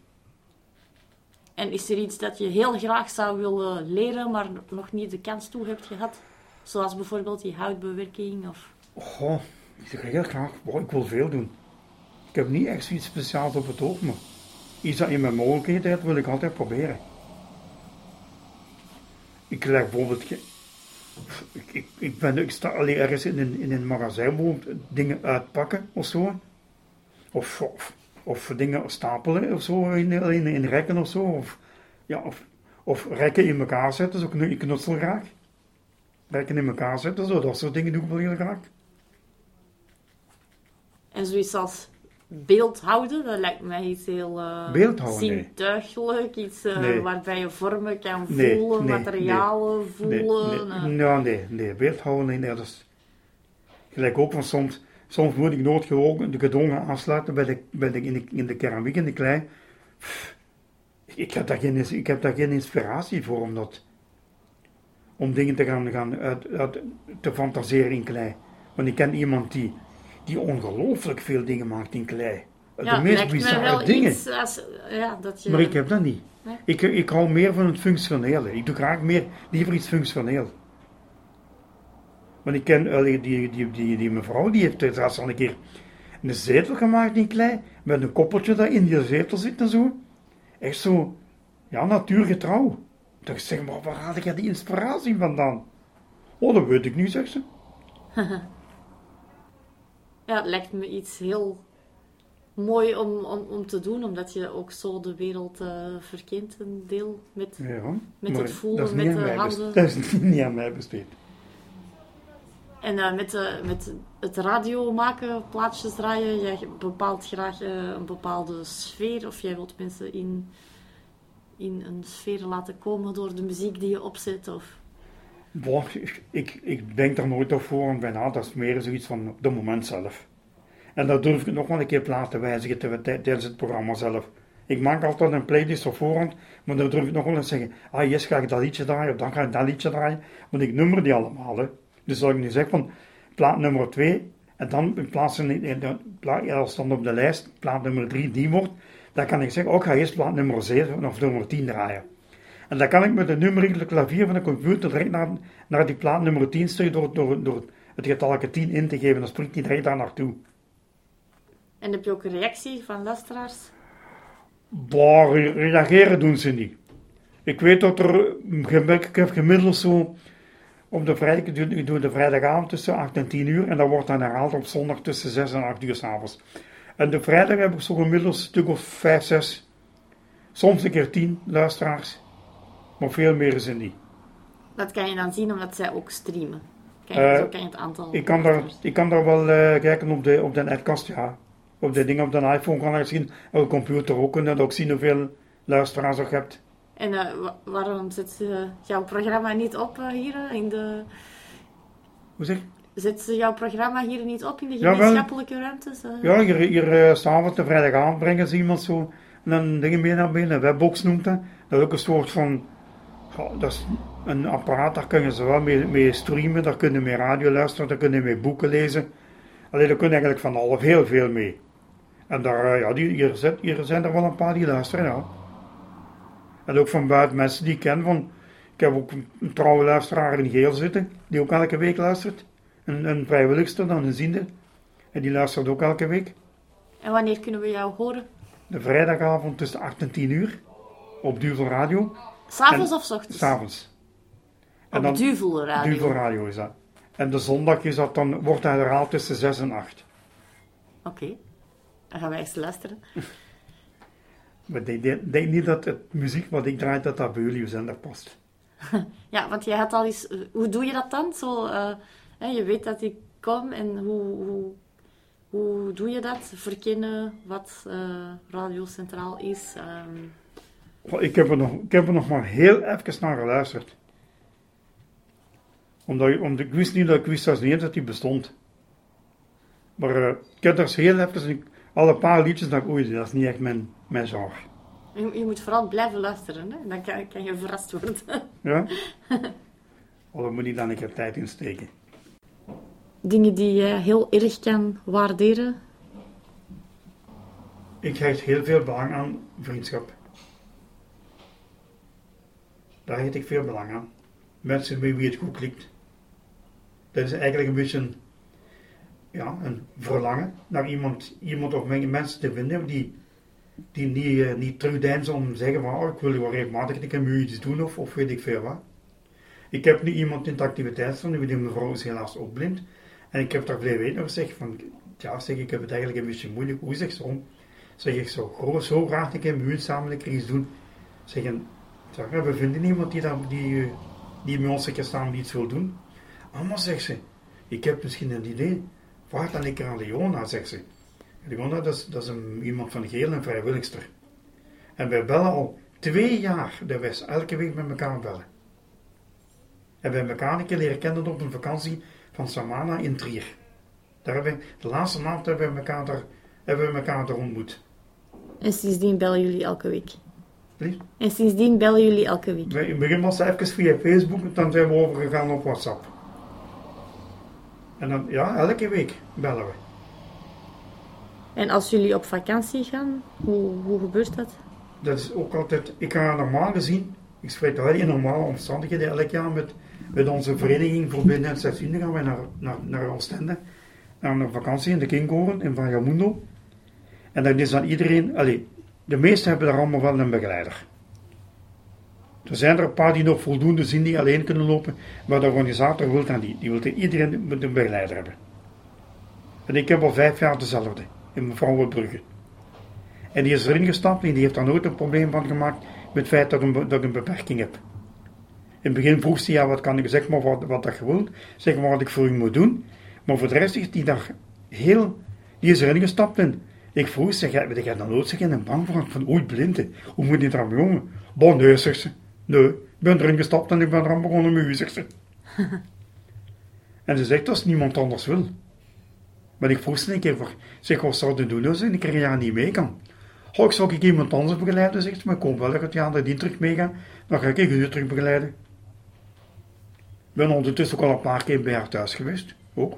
En is er iets dat je heel graag zou willen leren, maar nog niet de kans toe hebt gehad? Zoals bijvoorbeeld die houtbewerking of... Oh, ik zeg heel graag. Ik wil veel doen. Ik heb niet echt zoiets speciaals op het hoofd, maar iets dat in mijn mogelijkheden heeft, wil ik altijd proberen. Ik leg bijvoorbeeld... Ik sta alleen ergens in een magazijn bijvoorbeeld dingen uitpakken of zo. Of of dingen stapelen of zo in rekken of zo. Of rekken in elkaar zetten, zo ik knutsel graag. Rekken in elkaar zetten, zo, dat soort dingen doe ik wel heel graag. En zoiets als beeldhouden, dat lijkt mij iets heel zintuigelijk. Iets waarbij je vormen kan voelen, materialen voelen. Nee, beeldhouden, nee, dat is... Gelijk ook, van soms moet ik noodgedwongen de gedongen aansluiten in de keramiek, in de klei. Ik heb daar geen inspiratie voor om dingen te fantaseren in klei. Want ik ken iemand die ongelooflijk veel dingen maakt in klei. De meest bizarre dingen. Maar ik heb dat niet. Nee? Ik hou meer van het functionele. Ik doe graag liever iets functioneel. Want ik ken die mevrouw, die heeft zelfs al een keer een zetel gemaakt in klei, met een koppeltje dat in die zetel zit en zo. Echt zo, natuurgetrouw. Dan zeg ik, maar waar haal ik die inspiratie vandaan? Oh, dat weet ik niet, zegt ze. Ja, het lijkt me iets heel mooi om te doen, omdat je ook zo de wereld verkent, een deel met het voelen, met de handen. Dat is niet aan mij besteed. En met het radio maken, plaatjes draaien, jij bepaalt graag een bepaalde sfeer, of jij wilt mensen in een sfeer laten komen door de muziek die je opzet, of... Boah, ik denk daar nooit over voor, en bijna, dat is meer zoiets van de moment zelf. En dat durf ik nog wel een keer laten wijzigen tijdens het programma zelf. Ik maak altijd een playlist op voorhand, maar dan durf ik nog wel eens zeggen, yes, ga ik dat liedje draaien, of dan ga ik dat liedje draaien, want ik nummer die allemaal, hè. Dus als ik nu zeg van plaat nummer 2, en dan in plaats van, als dan op de lijst plaat nummer 3 die wordt, dan kan ik zeggen, ga eerst plaat nummer 7 of nummer 10 draaien. En dan kan ik met de numerieke klavier van de computer direct naar die plaat nummer 10 sturen door het getalke 10 in te geven. Dan springt die direct daar naartoe. En heb je ook een reactie van luisteraars? Reageren doen ze niet. Ik weet dat ik heb gemiddeld zo op ik doe de vrijdagavond tussen 8 en 10 uur en dat wordt dan herhaald op zondag tussen 6 en 8 uur 's avonds. En de vrijdag heb ik zo gemiddeld een stuk of 5, 6, soms een keer 10 luisteraars, maar veel meer is het niet. Dat kan je dan zien omdat zij ook streamen. Zo kan je het aantal... Ik kan daar wel kijken op de netkast, ja. Op de dingen op de iPhone kan ik zien, op de computer ook, en dat ook zien hoeveel luisteraars je hebt. En waarom zet ze jouw programma niet op hier in de... Hoe zeg je? Zet ze jouw programma hier niet op in de gemeenschappelijke ruimtes? Ja, hier s'avonds de vrijdagavond brengen ze iemand zo en dan dingen mee naar binnen. Een webbox noemt dat. Dat is ook een soort van... dat is een apparaat, daar kun je ze wel mee streamen, daar kun je mee radio luisteren, daar kun je mee boeken lezen. Alleen daar kun je eigenlijk van alles heel veel mee. En daar, hier zijn er wel een paar die luisteren, ja. En ook van buiten mensen die ik ken. Ik heb ook een trouwe luisteraar in Geel zitten, die ook elke week luistert. Een vrijwilligster dan, een ziende. En die luistert ook elke week. En wanneer kunnen we jou horen? De vrijdagavond tussen 8 en 10 uur. Op Duvel Radio. 'S'avonds of 's ochtends? 'S'avonds. Op Duvel Radio? Duvel Radio is dat. En de zondag is dat dan, wordt hij herhaald tussen 6 en 8. Oké. Dan gaan wij eens luisteren. Maar ik denk niet dat het muziek wat ik draai, dat bij jullie zender past. Ja, want jij had al eens... Hoe doe je dat dan? Zo, je weet dat ik kom en hoe doe je dat? Verkennen wat Radio Centraal is? Ik heb er nog maar heel even naar geluisterd. Omdat ik wist niet dat die bestond. Maar ik heb er heel even... Al een paar liedjes dat dat is niet echt mijn genre. Je moet vooral blijven luisteren, hè? Dan kan je verrast worden. Ja? Daar moet ik dan een keer tijd in steken. Dingen die je heel erg kan waarderen? Ik hecht heel veel belang aan vriendschap. Daar hecht ik veel belang aan. Mensen met wie het goed klikt. Dat is eigenlijk een beetje een verlangen naar iemand of mensen te vinden die niet terugdeinzen om te zeggen van ik wil wel regelmatig een keer iets doen of weet ik veel wat. Ik heb nu iemand in de activiteitsronde, die mevrouw is helaas ook blind. En ik heb daar veel weten over gezegd van, ik heb het eigenlijk een beetje moeilijk. Hoe zeg zo? Zeg, ik zou zo graag een keer met u samen een keer iets doen. Zeg, we vinden iemand die met ons een keer samen iets wil doen. Maar zegt ze, ik heb misschien een idee. Vraag dan een keer aan Leona, zegt ze. Leona, dat is iemand van Geel, een vrijwilligster. En wij bellen al 2 jaar, dat wij elke week met elkaar bellen. En we hebben elkaar een keer leren kennen op een vakantie van Samana in Trier. Daar hebben we, de laatste maand hebben we elkaar daar ontmoet. En sindsdien bellen jullie elke week? Lief? En sindsdien bellen jullie elke week? In het begin was het even via Facebook, en dan zijn we overgegaan op WhatsApp. En dan, ja, elke week bellen we. En als jullie op vakantie gaan, hoe gebeurt dat? Dat is ook altijd, ik ga normaal gezien, ik spreek wel in normale omstandigheden, elk jaar met onze vereniging voor Blinden en Slechtzienden gaan we naar Oostende, naar een vakantie in de Kingoren in Vagamundo. En dan is dan iedereen, de meesten hebben daar allemaal wel een begeleider. Er zijn er een paar die nog voldoende zien, die alleen kunnen lopen, maar de organisator wil dan niet. Die wil iedereen met een begeleider hebben. En ik heb al 5 jaar dezelfde, in mevrouw Brugge. En die is erin gestapt en die heeft daar nooit een probleem van gemaakt met het feit dat ik een beperking heb. In het begin vroeg ze, ja, wat kan ik zeggen, maar wat dat je wilt, zeg maar wat ik voor u moet doen. Maar voor de rest is die daar die is erin gestapt en ik vroeg, zeg, weet jij dan nooit zeg, en bang van ooit blinden, hoe moet je daar mee om? Bon, nee, zegt ze. Nee, ik ben erin gestapt en ik ben eraan begonnen met u, zegt ze. En ze zegt, als niemand anders wil. Maar ik vroeg ze een keer voor, zeg, wat zou je doen als ik er een jaar niet mee kan? Ik zou iemand anders begeleiden, zegt ze, maar ik hoop wel dat het jaar dat die terug meegaan, dan ga ik u terug begeleiden. Ik ben ondertussen ook al een paar keer bij haar thuis geweest, ook.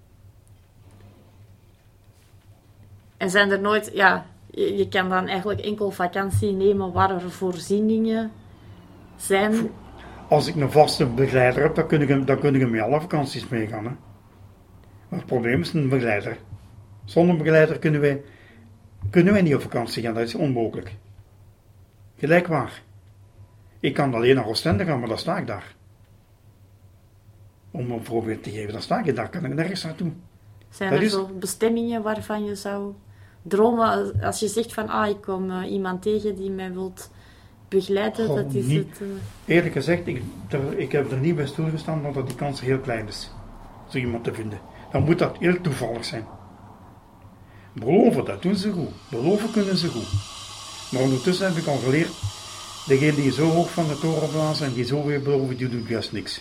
En zijn er nooit, ja, je kan dan eigenlijk enkel vakantie nemen waar er voorzieningen zijn? Als ik een vaste begeleider heb, dan kun ik met alle vakanties meegaan. Hè. Maar het probleem is een begeleider. Zonder begeleider kunnen wij niet op vakantie gaan, dat is onmogelijk. Gelijk waar. Ik kan alleen naar Oostende gaan, maar dan sta ik daar. Om een voorbeeld te geven, dan sta ik daar, kan ik nergens naartoe. Zijn er zo bestemmingen waarvan je zou dromen, als je zegt van, ik kom iemand tegen die mij wilt begeleiden, dat is niet. het... Eerlijk gezegd, ik heb er niet bij stilgestaan, omdat die kans heel klein is, zo iemand te vinden. Dan moet dat heel toevallig zijn. Beloven, dat doen ze goed. Beloven kunnen ze goed. Maar ondertussen heb ik al geleerd, degene die zo hoog van de toren blazen en die zo weer beloven, die doet juist niks.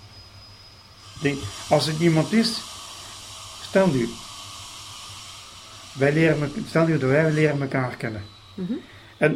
Als het iemand is, stel nu dat wij leren elkaar kennen. Mm-hmm. En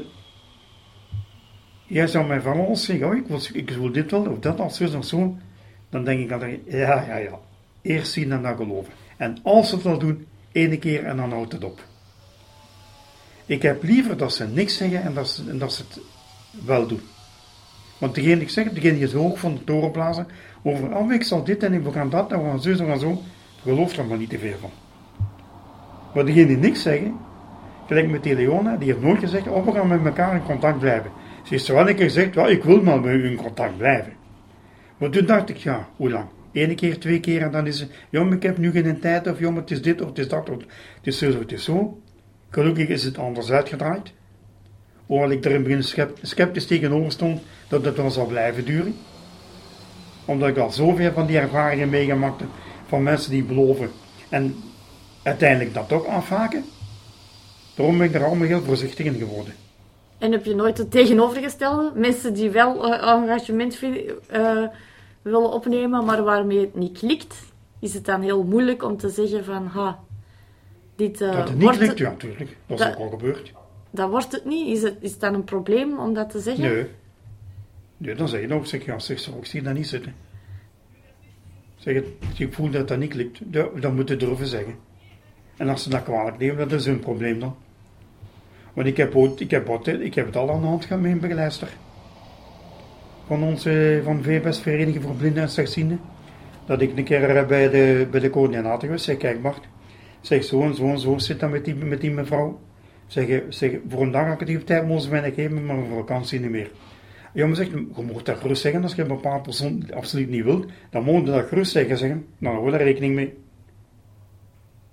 jij zou mij van alles zeggen, ik wil dit wel, of dat, als zo of zo. Dan denk ik altijd, ja. Eerst zien en dan geloven. En als ze het wel doen, 1 keer en dan houdt het op. Ik heb liever dat ze niks zeggen en dat ze het wel doen. Want degene die zo hoog van de toren blazen, over, ik zal dit en we gaan dat en we gaan zo en zo, gelooft er maar niet te veel van. Maar degene die niks zeggen, gelijk met die Leona, die heeft nooit gezegd, we gaan met elkaar in contact blijven. Ze heeft wel een keer gezegd, ik wil maar met u in contact blijven. Maar toen dacht ik, hoe lang? 1 keer, 2 keer en dan is het, maar ik heb nu geen tijd, of maar het is dit, of het is dat, of het is zo, of het is zo. Gelukkig is het anders uitgedraaid. Hoewel ik er in het begin sceptisch tegenover stond, dat het wel zal blijven duren. Omdat ik al zoveel van die ervaringen meegemaakt heb, van mensen die beloven en uiteindelijk dat toch afhaken. Daarom ben ik er allemaal heel voorzichtig in geworden. En heb je nooit het tegenovergestelde? Mensen die wel engagement willen opnemen, maar waarmee het niet klikt? Is het dan heel moeilijk om te zeggen van, dit dat het niet klikt, ja, natuurlijk. Dat is ook al gebeurd. Dat wordt het niet? Is het dan een probleem om dat te zeggen? Nee, dan zeg je nog, ik zie dat niet zitten. Zeg, ik voel dat dat niet klikt, dan moet je durven zeggen. En als ze dat kwalijk nemen, dat is hun probleem dan. Want ik heb het al aan de hand gehad met een begeleidster. Van VBS Vereniging voor Blinden en Slechtzienden. Dat ik een keer bij de coördinator geweest, zeg, kijk Bart, zeg, zo en zo zit dat met die mevrouw. Zeg, voor een dag activiteit mogen ze mij geven, maar voor vakantie niet meer. Ja, maar zeg, je moet dat gerust zeggen, als je een bepaalde persoon absoluut niet wilt, dan moet je dat gerust zeggen, dan hou je daar rekening mee.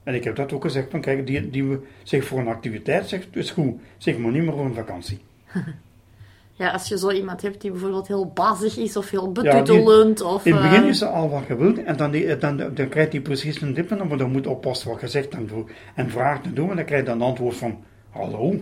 En ik heb dat ook gezegd, van kijk, die we zich voor een activiteit zegt, is goed. Zeg maar niet meer voor een vakantie. Ja, als je zo iemand hebt die bijvoorbeeld heel bazig is of heel betuttelend. Of, in het begin is ze al wat gewild en dan krijgt hij precies een dippen, maar dan moet oppassen wat gezegd en vraagt te doen. En dan krijg je dan een antwoord van, hallo.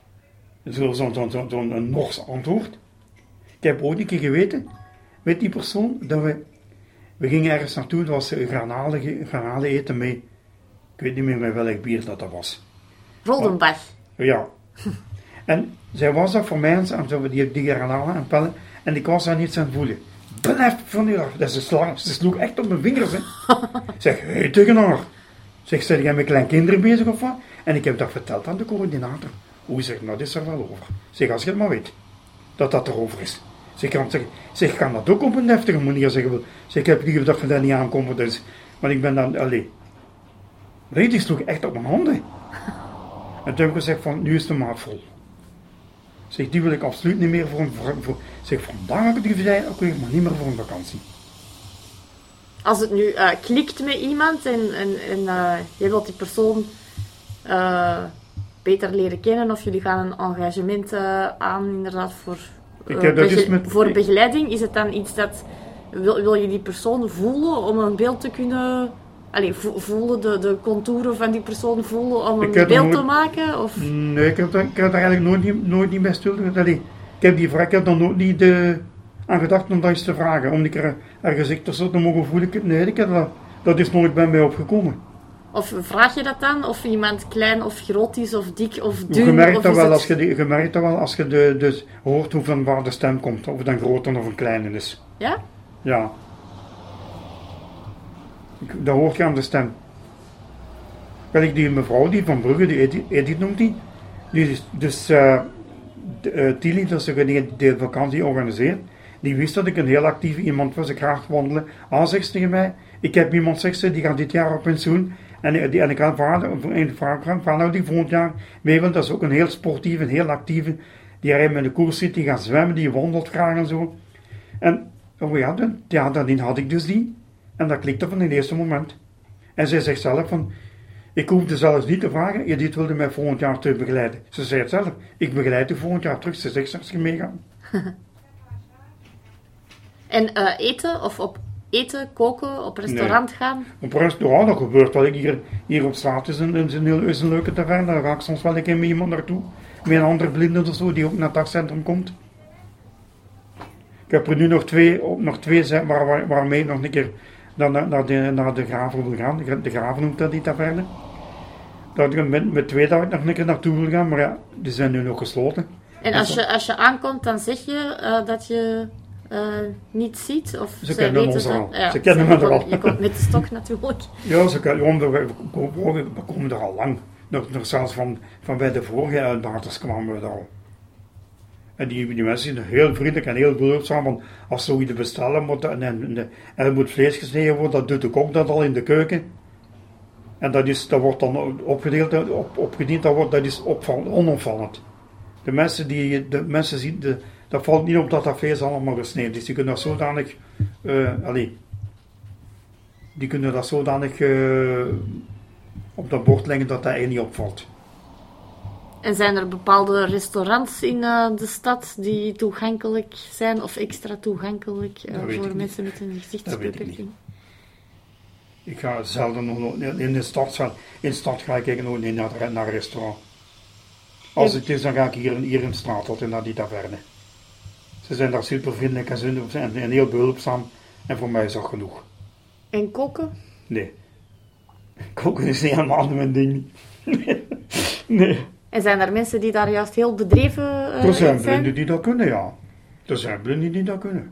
Zo'n Nors antwoord. Ik heb ooit een keer geweten, met die persoon, dat we gingen ergens naartoe, dat was granalen eten mee. Ik weet niet meer met welk bier dat was. Roldenbach. Ja. En zij was dat voor mij, en die granalen en pellen, en ik was daar niets aan voelen. Blijf van die af. Ze sloeg echt op mijn vingers. Hè. Zeg, hey, tegen haar. Zeg, zijn jij met kleinkinderen bezig of wat? En ik heb dat verteld aan de coördinator. Hoe zeg, nou, dit is er wel over. Zeg, als je het maar weet, dat erover is. Zeg, kan dat ook op een deftige manier zeggen. Zeg, ik heb liever dat je daar niet aankomt, dus. Want ik ben dan, alleen. Nee, die sloeg echt op mijn handen. En toen heb ik gezegd van, nu is de maat vol. Zeg, die wil ik absoluut niet meer zeg, vandaag heb ik die gezegd, oké, maar niet meer voor een vakantie. Als het nu klikt met iemand en je wilt die persoon beter leren kennen of jullie gaan een engagement aan inderdaad voor begeleiding, is het dan iets dat wil je die persoon voelen om een beeld te kunnen voelen, de contouren van die persoon voelen om een beeld te maken? Of? Nee, ik heb daar eigenlijk nooit niet bij stilgelegd. Ik heb daar nooit niet aan gedacht om dat eens te vragen, om haar gezicht zo te mogen voelen. Nee, dat is nooit bij mij opgekomen. Of vraag je dat dan? Of iemand klein of groot is, of dik of dun? Je merkt dat wel als je hoort hoe van waar de stem komt. Of het een grote of een kleine is. Ja? Ja. Dat hoort je aan de stem. Kijk, die mevrouw die van Brugge, die Edith noemt die. Tilly, dat ze de vakantie organiseert. Die wist dat ik een heel actief iemand was. Ik graag wandelen. Zegt ze tegen mij. Ik heb iemand, zegt ze, die gaat dit jaar op pensioen. En ik had een vader die volgend jaar mee wil. Dat is ook een heel sportieve, een heel actieve. Die rijdt met de koers zit, die gaat zwemmen, die wandelt graag en zo. En dan had ik dus die. En dat klikte van het eerste moment. En zij zegt zelf van, ik hoefde zelfs niet te vragen, Edith wilde mij volgend jaar terug begeleiden. Ze zei het zelf, ik begeleid u volgend jaar terug. Ze zegt als je meegaat. En eten of op eten, koken, op restaurant gaan? Op restaurant, dat gebeurt wel. Hier op straat is een leuke taverne, daar ga ik soms wel een keer met iemand naartoe. Met een andere blinde of zo, die ook naar het dagcentrum komt. Ik heb er nu nog twee zijn waarmee ik nog een keer naar de Graven wil gaan. De Graven noemt dat die taverne. Dat ik met twee daar nog een keer naartoe wil gaan, maar ja, die zijn nu nog gesloten. En als je aankomt, dan zeg je dat je niet ziet? Of ze kennen ons al. Ja, ze kennen me er al. Je komt met de stok natuurlijk. Ja, we komen er al lang. Nog zelfs van bij de vorige uitbaters kwamen we er al. En die mensen zijn heel vriendelijk en heel behulpzaam. Want als zoiets bestellen moet en er moet vlees gesneden worden, dat doet ook dat al in de keuken. En dat wordt dan opgediend, dat is onopvallend. De mensen zien, dat valt niet op dat vlees allemaal gesneden is. Die kunnen dat zodanig, op dat bord leggen dat eigenlijk niet opvalt. En zijn er bepaalde restaurants in de stad die toegankelijk zijn of extra toegankelijk voor mensen met een gezichtsbeperking? Ik ga zelden nog in de stad ga ik nog niet naar een restaurant. Als het is, dan ga ik hier in de straat altijd naar die taverne. Ze zijn daar super vriendelijk en heel behulpzaam en voor mij is dat genoeg. En koken? Nee. Koken is niet helemaal mijn ding. Nee. En zijn er mensen die daar juist heel bedreven er zijn blinden die dat kunnen, ja. Er zijn blinden die dat kunnen.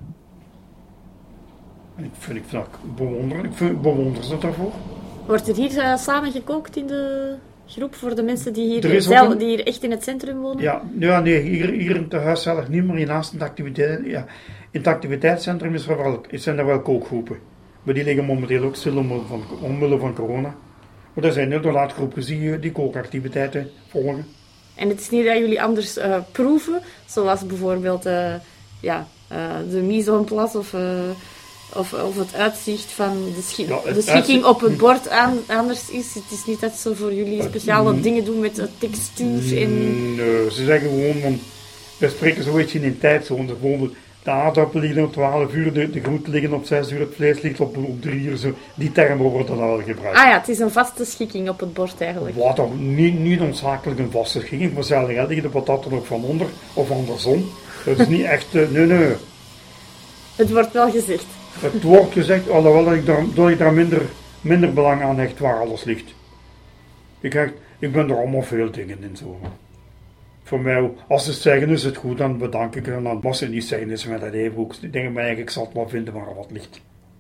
En ik bewonder ze daarvoor. Wordt er hier samen gekookt in de groep voor de mensen die hier echt in het centrum wonen? Nee, hier in het huis zelf niet, maar naast het activiteit. Ja. In het activiteitscentrum zijn er wel kookgroepen. Maar die liggen momenteel ook stil omwille van corona. Maar er zijn inderdaad groepjes die kookactiviteiten volgen. En het is niet dat jullie anders proeven, zoals bijvoorbeeld de mise en place of Of het uitzicht van Ja, de schikking op het bord anders is. Het is niet dat ze voor jullie speciale dingen doen met textuur en... Nee, ze zeggen gewoon van... We spreken zoiets in een tijdzone. Bijvoorbeeld de aardappelen liggen om 12 uur, de groenten liggen op 6 uur, het vlees ligt op 3 uur. Zo. Die termen worden al gebruikt. Ah ja, het is een vaste schikking op het bord eigenlijk. Wat toch niet noodzakelijk een vaste schikking. Voor hetzelfde geld liggen de patatten ook van onder of andersom. Dat is niet echt... nee. Het wordt wel gezegd. Het wordt gezegd, alhoewel ik daar minder belang aan hecht waar alles ligt. Ik ben er allemaal veel dingen in zo. Voor mij, als ze het zeggen is het goed, dan bedank ik er. En dan als ze het niet zeggen is mij dat even ook. Ik denk mij ik zal het wel vinden waar wat ligt.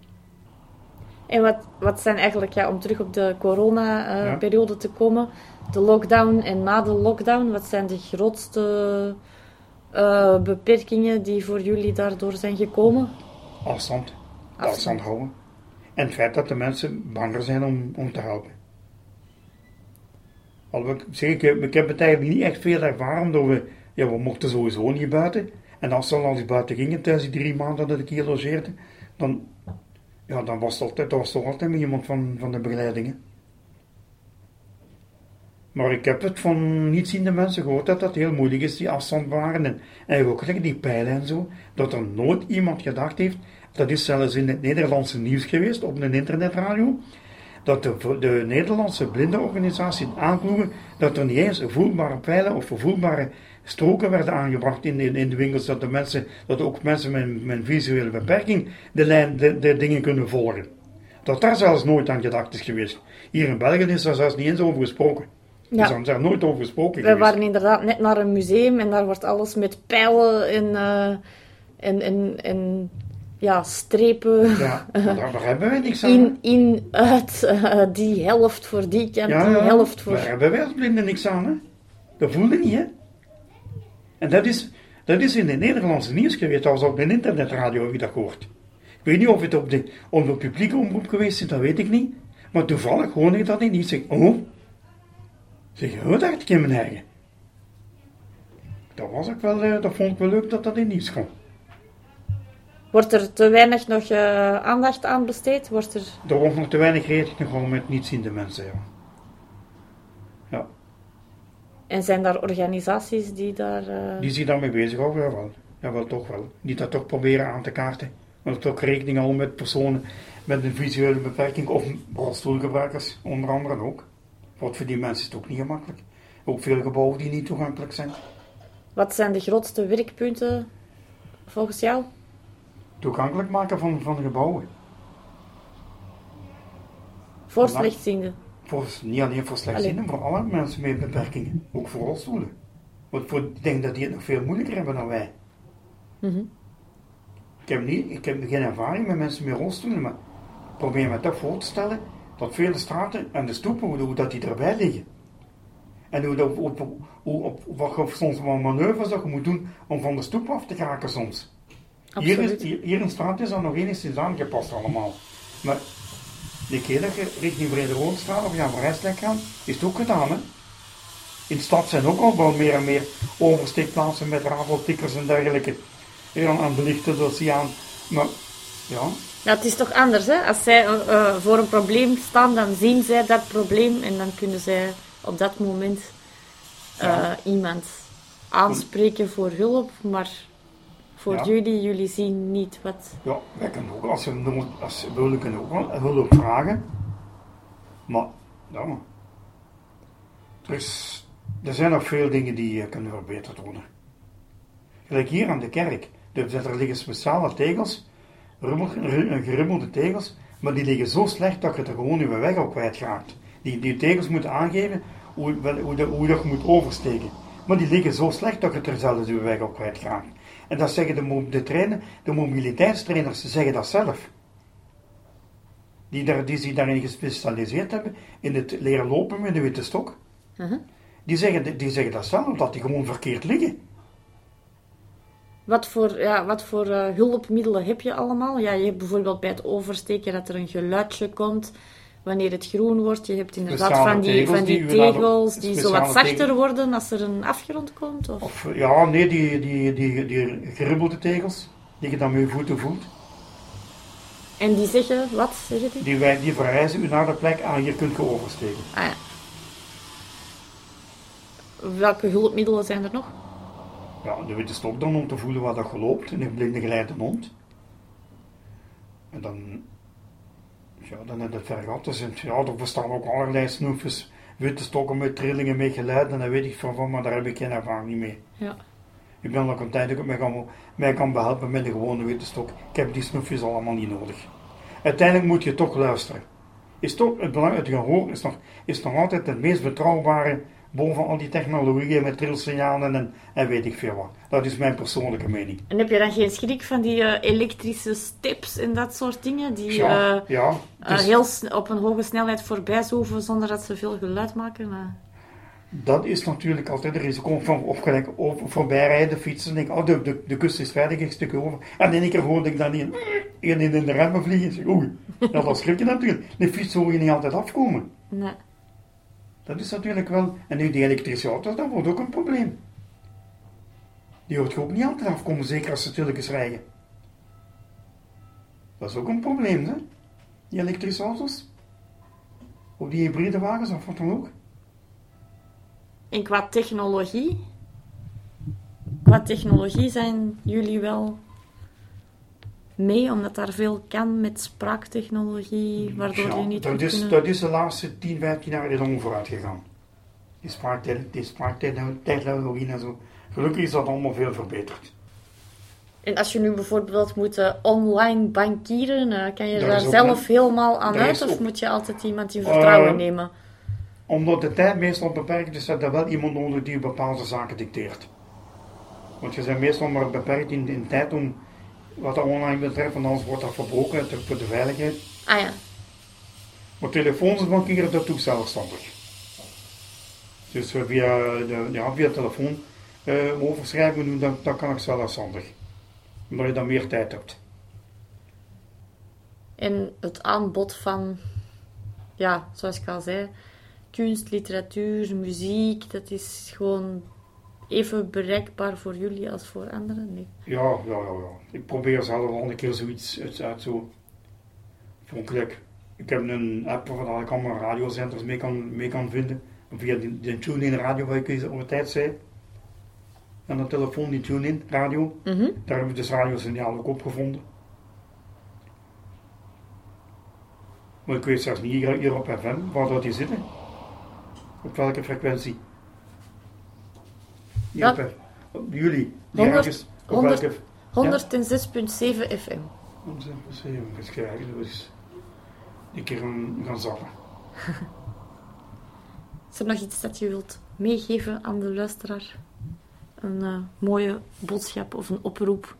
En wat zijn eigenlijk, om terug op de corona-periode te komen, de lockdown en na de lockdown, wat zijn de grootste beperkingen die voor jullie daardoor zijn gekomen? Afstand houden. En het feit dat de mensen banger zijn om te helpen. Ik heb het eigenlijk niet echt veel ervaren, omdat we mochten sowieso niet buiten. En als we buiten gingen tijdens die 3 maanden dat ik hier logeerde, dan was er toch altijd iemand van de begeleidingen. Maar ik heb het van niet-ziende mensen gehoord dat het heel moeilijk is, die afstand bewaren. En eigenlijk ook die pijlen en zo, dat er nooit iemand gedacht heeft, dat is zelfs in het Nederlandse nieuws geweest, op een internetradio, dat de Nederlandse blindenorganisatie aankondigde dat er niet eens voelbare pijlen of voelbare stroken werden aangebracht in de winkels, dat ook mensen met visuele beperking de dingen kunnen volgen. Dat daar zelfs nooit aan gedacht is geweest. Hier in België is daar zelfs niet eens over gesproken. Ja. Dus daar nooit over gesproken We geweest. waren inderdaad net naar een museum en daar wordt alles met pijlen en strepen. Ja, daar hebben wij niks aan. Uit, die helft voor die kant, Ja, die helft voor... daar hebben wij als blinden niks aan, hè. Dat voelde niet, hè. En dat is in het Nederlandse nieuws geweest, dat was op een internetradio, heb ik dat gehoord. Ik weet niet of het op de publieke omroep geweest is, dat weet ik niet. Maar toevallig hoorde ik dat in niet. Zeg, dat had ik in mijn eigen. Dat vond ik wel leuk dat dat in nieuws kwam. Wordt er te weinig nog aandacht aan besteed? Er wordt nog te weinig rekening gehouden met nietziende mensen, ja. En zijn daar organisaties die daar... Die zich daarmee bezighouden, jawel. Jawel, toch wel. Die dat toch proberen aan te kaarten. Maar toch rekening houden met personen met een visuele beperking of rolstoelgebruikers, onder andere ook. Want voor die mensen is het ook niet gemakkelijk. Ook veel gebouwen die niet toegankelijk zijn. Wat zijn de grootste werkpunten volgens jou? Toegankelijk maken van gebouwen. Voor slechtzienden? Niet alleen voor slechtzienden, voor alle mensen met beperkingen. Ook voor rolstoelen. Want ik denk dat die het nog veel moeilijker hebben dan wij. Mm-hmm. Ik heb geen ervaring met mensen met rolstoelen, maar ik probeer me toch voor te stellen dat vele straten en de stoepen, hoe dat die erbij liggen. En wat soms wel manoeuvres dat je moet doen om van de stoep af te geraken soms. Hier in de straat is dat nog enigszins aangepast allemaal. Maar de keer dat je richting Brederoodstraat of Jan Rijsdijk gaat, is het ook gedaan, hè. In de stad zijn ook al wel meer en meer oversteekplaatsen met rafeltikkers en dergelijke. Aan belichten, dat zie je aan. Maar, ja. Ja, het is toch anders, hè? Als zij voor een probleem staan, dan zien zij dat probleem en dan kunnen zij op dat moment iemand aanspreken voor hulp, maar voor jullie zien niet wat... Ja, wij kunnen ook, als we willen, kunnen ook wel hulp vragen. Maar, er zijn nog veel dingen die kunnen verbeterd worden. Gelijk hier aan de kerk, er liggen speciale tegels, gerubbelde tegels, maar die liggen zo slecht dat je er gewoon je weg op kwijtraakt. Die tegels moeten aangeven hoe je moet oversteken. Maar die liggen zo slecht dat je er zelfs je weg op kwijtraakt. En dat zeggen de mobiliteitstrainers zeggen dat zelf. Die zich daarin gespecialiseerd hebben, in het leren lopen met een witte stok. Uh-huh. Die zeggen dat zelf, dat die gewoon verkeerd liggen. Wat voor hulpmiddelen heb je allemaal? Ja, je hebt bijvoorbeeld bij het oversteken dat er een geluidje komt wanneer het groen wordt. Je hebt inderdaad van die tegels die zo wat zachter worden als er een afgrond komt? Die gerubbelde tegels, die je dan met je voeten voelt. En die zeggen, wat zeggen die? Die verwijzen u naar de plek, hier kunt je oversteken. Ah ja. Welke hulpmiddelen zijn er nog? Ja, de witte stok dan om te voelen waar dat je loopt. En een blinde geleide hond. En dan heb je het vergat. Dus er bestaan ook allerlei snoefjes. Witte stokken met trillingen, met geluiden. En weet ik van, maar daar heb ik geen ervaring mee. Ja. Ik ben nog een tijd dat ik mij kan behelpen met een gewone witte stok. Ik heb die snoefjes allemaal niet nodig. Uiteindelijk moet je toch luisteren. Is toch het belang, het gehoor is nog altijd het meest betrouwbare boven al die technologieën met trilsignalen en weet ik veel wat. Dat is mijn persoonlijke mening. En heb je dan geen schrik van die elektrische steps en dat soort dingen? Die heel op een hoge snelheid voorbij zoeven zonder dat ze veel geluid maken? Dat is natuurlijk altijd een risico van voorbijrijden, fietsen. Denk, de kust is veilig, een stukje over. En in één keer hoorde ik dan in de remmen vliegen. Zeg, oei, dat schrik je natuurlijk. De fiets hoor je niet altijd afkomen. Nee. Dat is natuurlijk wel... En nu die elektrische auto's, dat wordt ook een probleem. Die hoort je ook niet altijd afkomen, zeker als ze stilletjes rijden. Dat is ook een probleem, hè? Die elektrische auto's. Of die hybride wagens, of wat dan ook. En qua technologie? Qua technologie zijn jullie wel mee, omdat daar veel kan met spraaktechnologie, waardoor je niet dat is de laatste 10, 15 jaar enorm vooruit gegaan. Die spraaktechnologie en zo. Gelukkig is dat allemaal veel verbeterd. En als je nu bijvoorbeeld moet online bankieren, kan je daar zelf helemaal aan uit, of moet je altijd iemand in vertrouwen nemen? Omdat de tijd meestal beperkt is, dat er wel iemand nodig die bepaalde zaken dicteert. Want je bent meestal maar beperkt in tijd om wat dat online betreft, want anders wordt dat verbroken voor de veiligheid. Ah ja. Maar telefoons bankieren, dat doe ik zelfstandig. Dus via telefoon overschrijven doen, dat kan ik zelfstandig. Omdat je dan meer tijd hebt. En het aanbod van, ja, zoals ik al zei, kunst, literatuur, muziek, dat is gewoon even bereikbaar voor jullie als voor anderen? Nee. Ja. Ik probeer zelf al een keer zoiets uit zo. Vond ik heb een app waar ik allemaal radiozenders mee kan vinden. Via de TuneIn radio, wat ik eens over tijd zei. En de telefoon, die TuneIn radio. Mm-hmm. Daar hebben we dus radiosignaal ook opgevonden. Maar ik weet zelfs niet hier op FM waar dat die zitten. Op welke frequentie? Ja. Op jullie. 106.7 FM. 107, eens kijken, dus een keer gaan zappen. Is er nog iets dat je wilt meegeven aan de luisteraar? Een mooie boodschap of een oproep?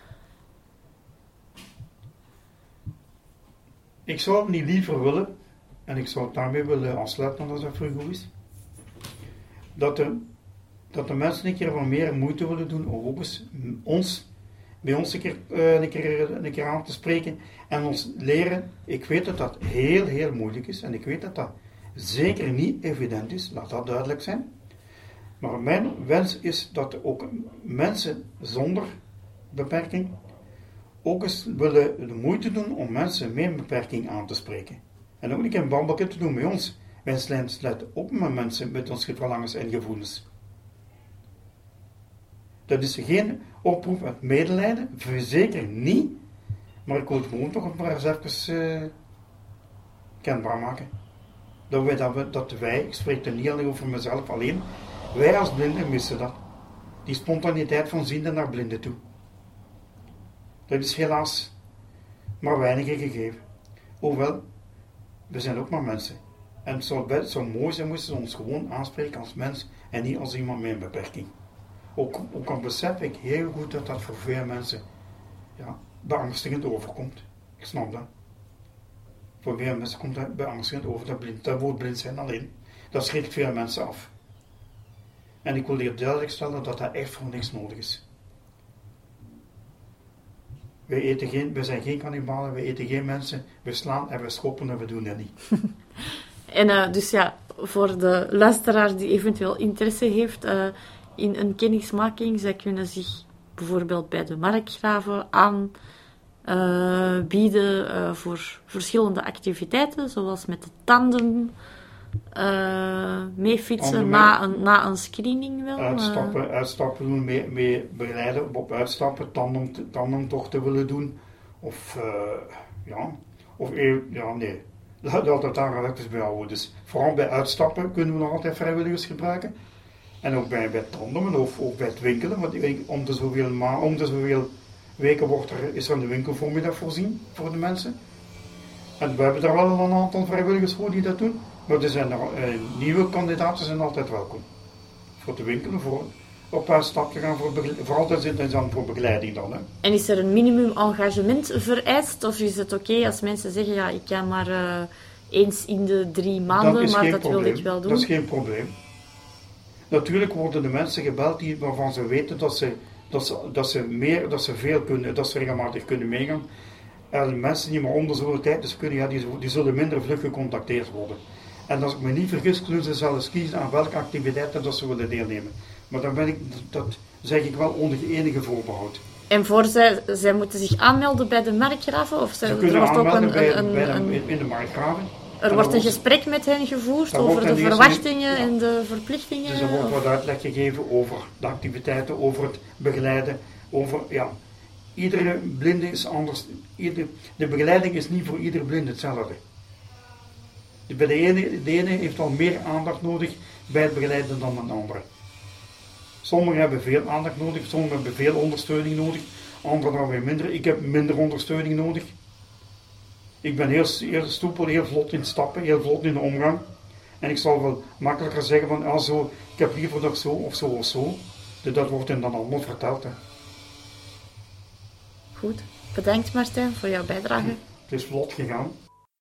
Ik zou het niet liever willen, en ik zou het daarmee willen afsluiten als dat voor goed is, dat de mensen een keer wat meer moeite willen doen om ook eens bij ons een keer aan te spreken en ons leren. Ik weet dat dat heel, heel moeilijk is en ik weet dat dat zeker niet evident is, laat dat duidelijk zijn. Maar mijn wens is dat ook mensen zonder beperking ook eens willen de moeite doen om mensen met een beperking aan te spreken. En ook een keer een babbelje te doen met ons. Wij sluiten op met mensen met onze verlangens en gevoelens. Dat is geen oproep uit medelijden, zeker niet. Maar ik wil het gewoon toch maar eens even kenbaar maken. Dat wij, ik spreek er niet alleen over mezelf alleen, wij als blinden missen dat. Die spontaniteit van zienden naar blinden toe. Dat is helaas maar weinig gegeven. Hoewel, we zijn ook maar mensen. En het zou mooi zijn moesten ze ons gewoon aanspreken als mens en niet als iemand met een beperking. Ook al besef ik heel goed dat dat voor veel mensen beangstigend overkomt. Ik snap dat. Voor veel mensen komt dat beangstigend over, dat woord blind zijn alleen. Dat schrikt veel mensen af. En ik wil hier duidelijk stellen dat dat echt voor niks nodig is. Wij zijn geen kannibalen, wij eten geen mensen, we slaan en we schoppen en we doen dat niet. En dus ja, voor de luisteraar die eventueel interesse heeft in een kennismaking, zij kunnen zich bijvoorbeeld bij de markgraven bieden voor verschillende activiteiten, zoals met de tandem, meefietsen na een screening wel. Uitstappen doen, mee begeleiden op uitstappen, tandemtochten willen doen. Nee. Dat daar even bij houden. Dus vooral bij uitstappen kunnen we nog altijd vrijwilligers gebruiken. En ook bij tandem of bij het winkelen. Want om de zoveel weken is er een winkelvoormiddag voorzien voor de mensen. En we hebben daar wel een aantal vrijwilligers voor die dat doen. Maar er zijn nieuwe kandidaten zijn altijd welkom. Voor te winkelen, op uitstap te gaan, voor altijd zitten dan voor begeleiding dan. Hè. En is er een minimum engagement vereist? Of is het oké als mensen zeggen, ja, ik kan maar eens in de 3 maanden, maar dat wil ik wel doen? Dat is geen probleem. Natuurlijk worden de mensen gebeld waarvan ze weten dat ze veel kunnen, dat ze regelmatig kunnen meegaan. En mensen die maar onder zoveel tijd dus kunnen, die zullen minder vlug gecontacteerd worden. En als ik me niet vergis, kunnen ze zelfs kiezen aan welke activiteiten dat ze willen deelnemen. Maar dat zeg ik wel onder enige voorbehoud. En zij moeten zich aanmelden bij de markgraven? Of ze kunnen aanmelden in de markgraven. Er wordt een gesprek met hen gevoerd over de verwachtingen en de verplichtingen? Dus er wordt wat uitleg gegeven over de activiteiten, over het begeleiden, iedere blinde is anders. De begeleiding is niet voor iedere blinde hetzelfde. Bij de ene heeft al meer aandacht nodig bij het begeleiden dan een andere. Sommigen hebben veel aandacht nodig, sommigen hebben veel ondersteuning nodig, anderen dan weer minder. Ik heb minder ondersteuning nodig. Ik ben heel stoepel, heel vlot in stappen, heel vlot in de omgang. En ik zal wel makkelijker zeggen van, ik heb liever nog zo of zo of zo. Dat wordt hen dan allemaal verteld. Hè. Goed, bedankt Martijn voor jouw bijdrage. Het is vlot gegaan.